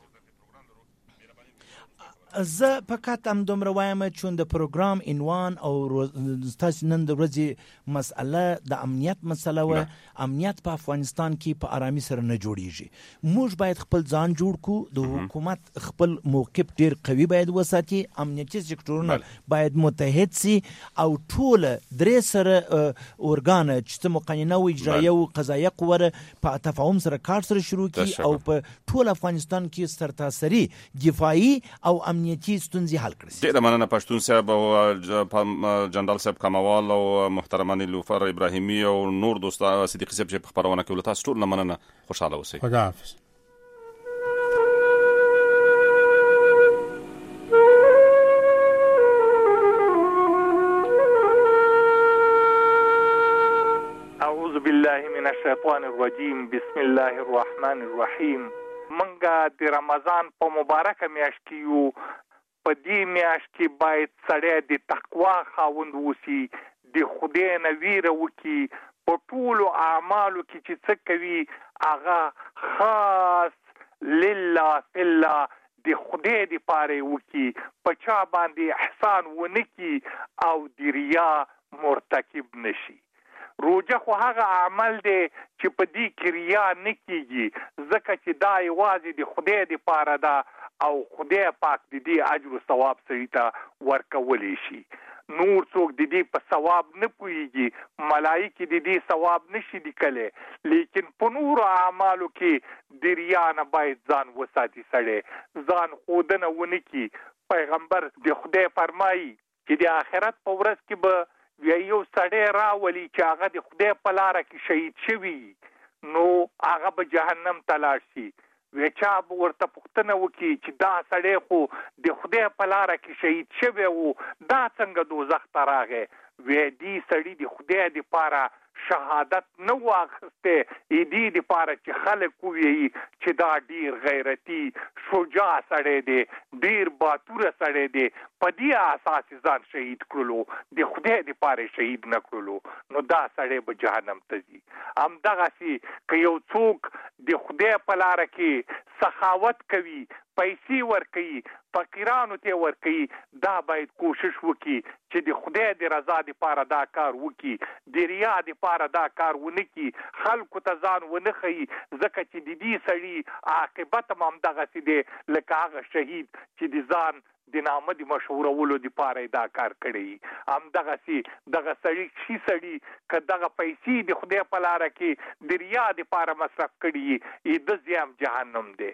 [SPEAKER 5] زه فقط هم دومره وایم چون د پروګرام عنوان او تاسو نن د ورځې مسأله د امنیت مسله و. امنیت په افغانستان کې په آرامي سره نه جوړیږي. موږ باید خپل ځان جوړ کو، د حکومت خپل موقف ډیر قوي باید وساتي، امنیتي سکتورونه باید متحد سي او ټول درې سره اورګان چې مقننه او اجرایه او قضایه قوه په تفاهم سره کار سره شروع کی او په ټول افغانستان کې سرتاسري دفاعي او امنیتي ستونزې حل کړي.
[SPEAKER 3] ډیره مننه پښتون صاحب او جنرال صاحب کموال او محترم نیلوفر ابراهیمی او نور دوستان صدیق صاحب چې په خبرونه کې ولته ټول مننه. خوشاله اوسئ.
[SPEAKER 4] خدا حافظ.
[SPEAKER 14] اعوذ بالله من الشیطان الرجیم. بسم الله الرحمن الرحیم. منګه د رمضان په مبارکه میاشت کې یو. په دې میاشت کې باید سړی د تقوا خاوند وسی، د خدای نه ویره وکي، په ټولو اعمالو کې چې څه کوي هغه خاص لله فی الله د خدای د پاره وکي، په چا باندې احسان ونه کی او د ریا مرتکب نشي. روزه خو هغه عمل دی چې په دې کې ریا نه کیږي، ځکه چې دا یوازې د خدای د پاره ده او خدای پاک د دې اجر او ثواب سړي ته ورکولی شي. نور څوک د دې په ثواب نه پوهیږي، ملائکه د دې ثواب نشي لیکلی، لیکن په نور اعمالو کې د ریا نه باید ځان وساتي، سړی ځان ښودنه ونه کي. پیغمبر د خدای فرمایي چې د آخرت په ورځ کې به یو سړی راولي چې هغه د خدای په لاره کې شهید شوي، نو هغه به جهنم ته لاړ شي. وچا به ورته پوښتنه وکړي چې دا سړی خو د خدای په لاره کې شهید شوی و، دا څنګه دوزخ ته راغی؟ وی دې سړي د خدای دپاره شهادت نه واخیستی، دې دپاره چې خلک ووایي چې دا ډیر غیرتي شجاع سړی دی، ډیر باتوره سړی دی، په دې اساس ځان شهید کړلو، د خدای دپاره شهید نه کړلو، نو دا سړی به جهنم ته ځي. همدغسې که یو څوک د خدای په لاره کې سخاوت کوي، پیسې ورکوي فقیرانو ته ورکوي دا باید کوشش وکړي چې د خدای د رضا لپاره دا کار وکړي د ریا لپاره دا کار ونه کړي خلکو ته ځان ونه ښیي ځکه چې د دې سړي عاقبت هم همدغسې دی لکه هغه شهید چې د ځان د نامه د مشهورولو لپاره دا کار کړی همدغسې دغه سړي شي سړي که دغه پیسې د خدای په لاره کې د ریا لپاره مصرف کړي د زیام جهنم دی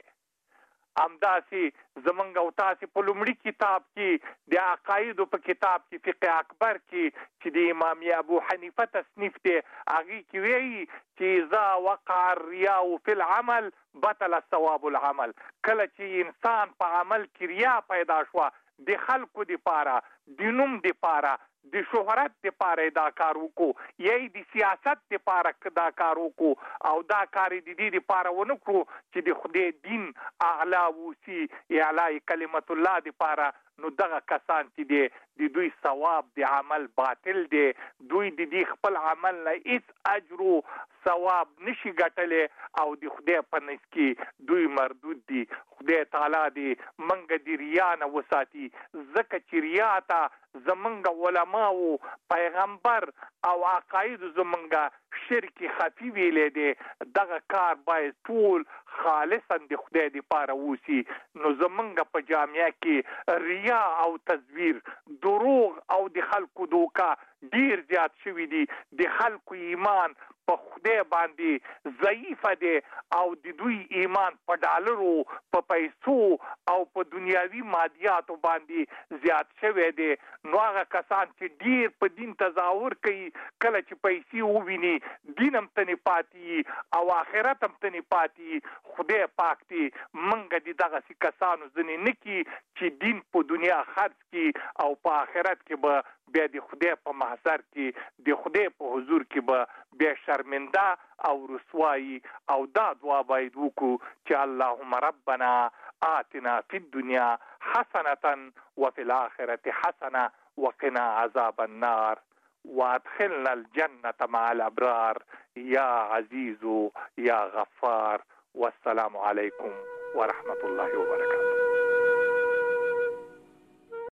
[SPEAKER 14] همداسې زمونږ او تاسې په لومړي کتاب کې د عقایدو په کتاب کې فقه اکبر کې چې د امام ابو حنیفه تصنیف دی هغې کې وایي چې اذا وقع الریا فی العمل بطل ثواب العمل کله چې انسان په عمل کې ریا پیدا شوه د خلکو دپاره د نوم دپاره د شهرت دپاره دا کار وکړو یا د سیاست دپاره دا کار وکړو او دا کار د دې دپاره ونه کړو چې د خدای دین اعلی وسی اعلی کلمت الله دپاره نو دغه کسان چې دی د دوی ثواب د عمل باطل دی دوی د دې خپل عمل نه هیڅ اجر او ثواب نشي ګټلی او د خدای په نزد کې دوی مردود دي خدای تعالی دې موږ د ریا نه وساتي ځکه چې ریا ته زمونږ علماو پیغمبر او عقاید زمونږ شرک خفي ویلې دی دغه کار باید ټول خالصا د خدای دپاره وسي نو زمونږ په جامعه کې ریا او تزویر دروغ او د خلکو دوکا ډیر زیات شوي دي د خلکو ایمان په خدای باندې ضعیفه دی او د دوی ایمان په ډالرو په پیسو او په دنیاوي مادیاتو باندې زیات شوی دی نو هغه کسان چې ډیر په دین تظاهر کوي کله چې پیسې وویني دین هم ته نه پاتې او آخرت هم ته نه پاتې خدای پاک دی منګه د دغسې کسانو ځینې نه کي چې دین په دنیا خرڅ کړي او په آخرت کې به بیا د خدای په محضر کې د خدای په حضور کې به بیا شرمنده او رسوایی او دا دعا باید وکړو چې اللهم ربنا آتنا فی الدنیا حسنة وفي الآخرة حسنة وقنا عذاب النار وادخلنا الجنة مع الأبرار یا عزیز یا غفار والسلام علیکم ورحمة الله وبرکاته.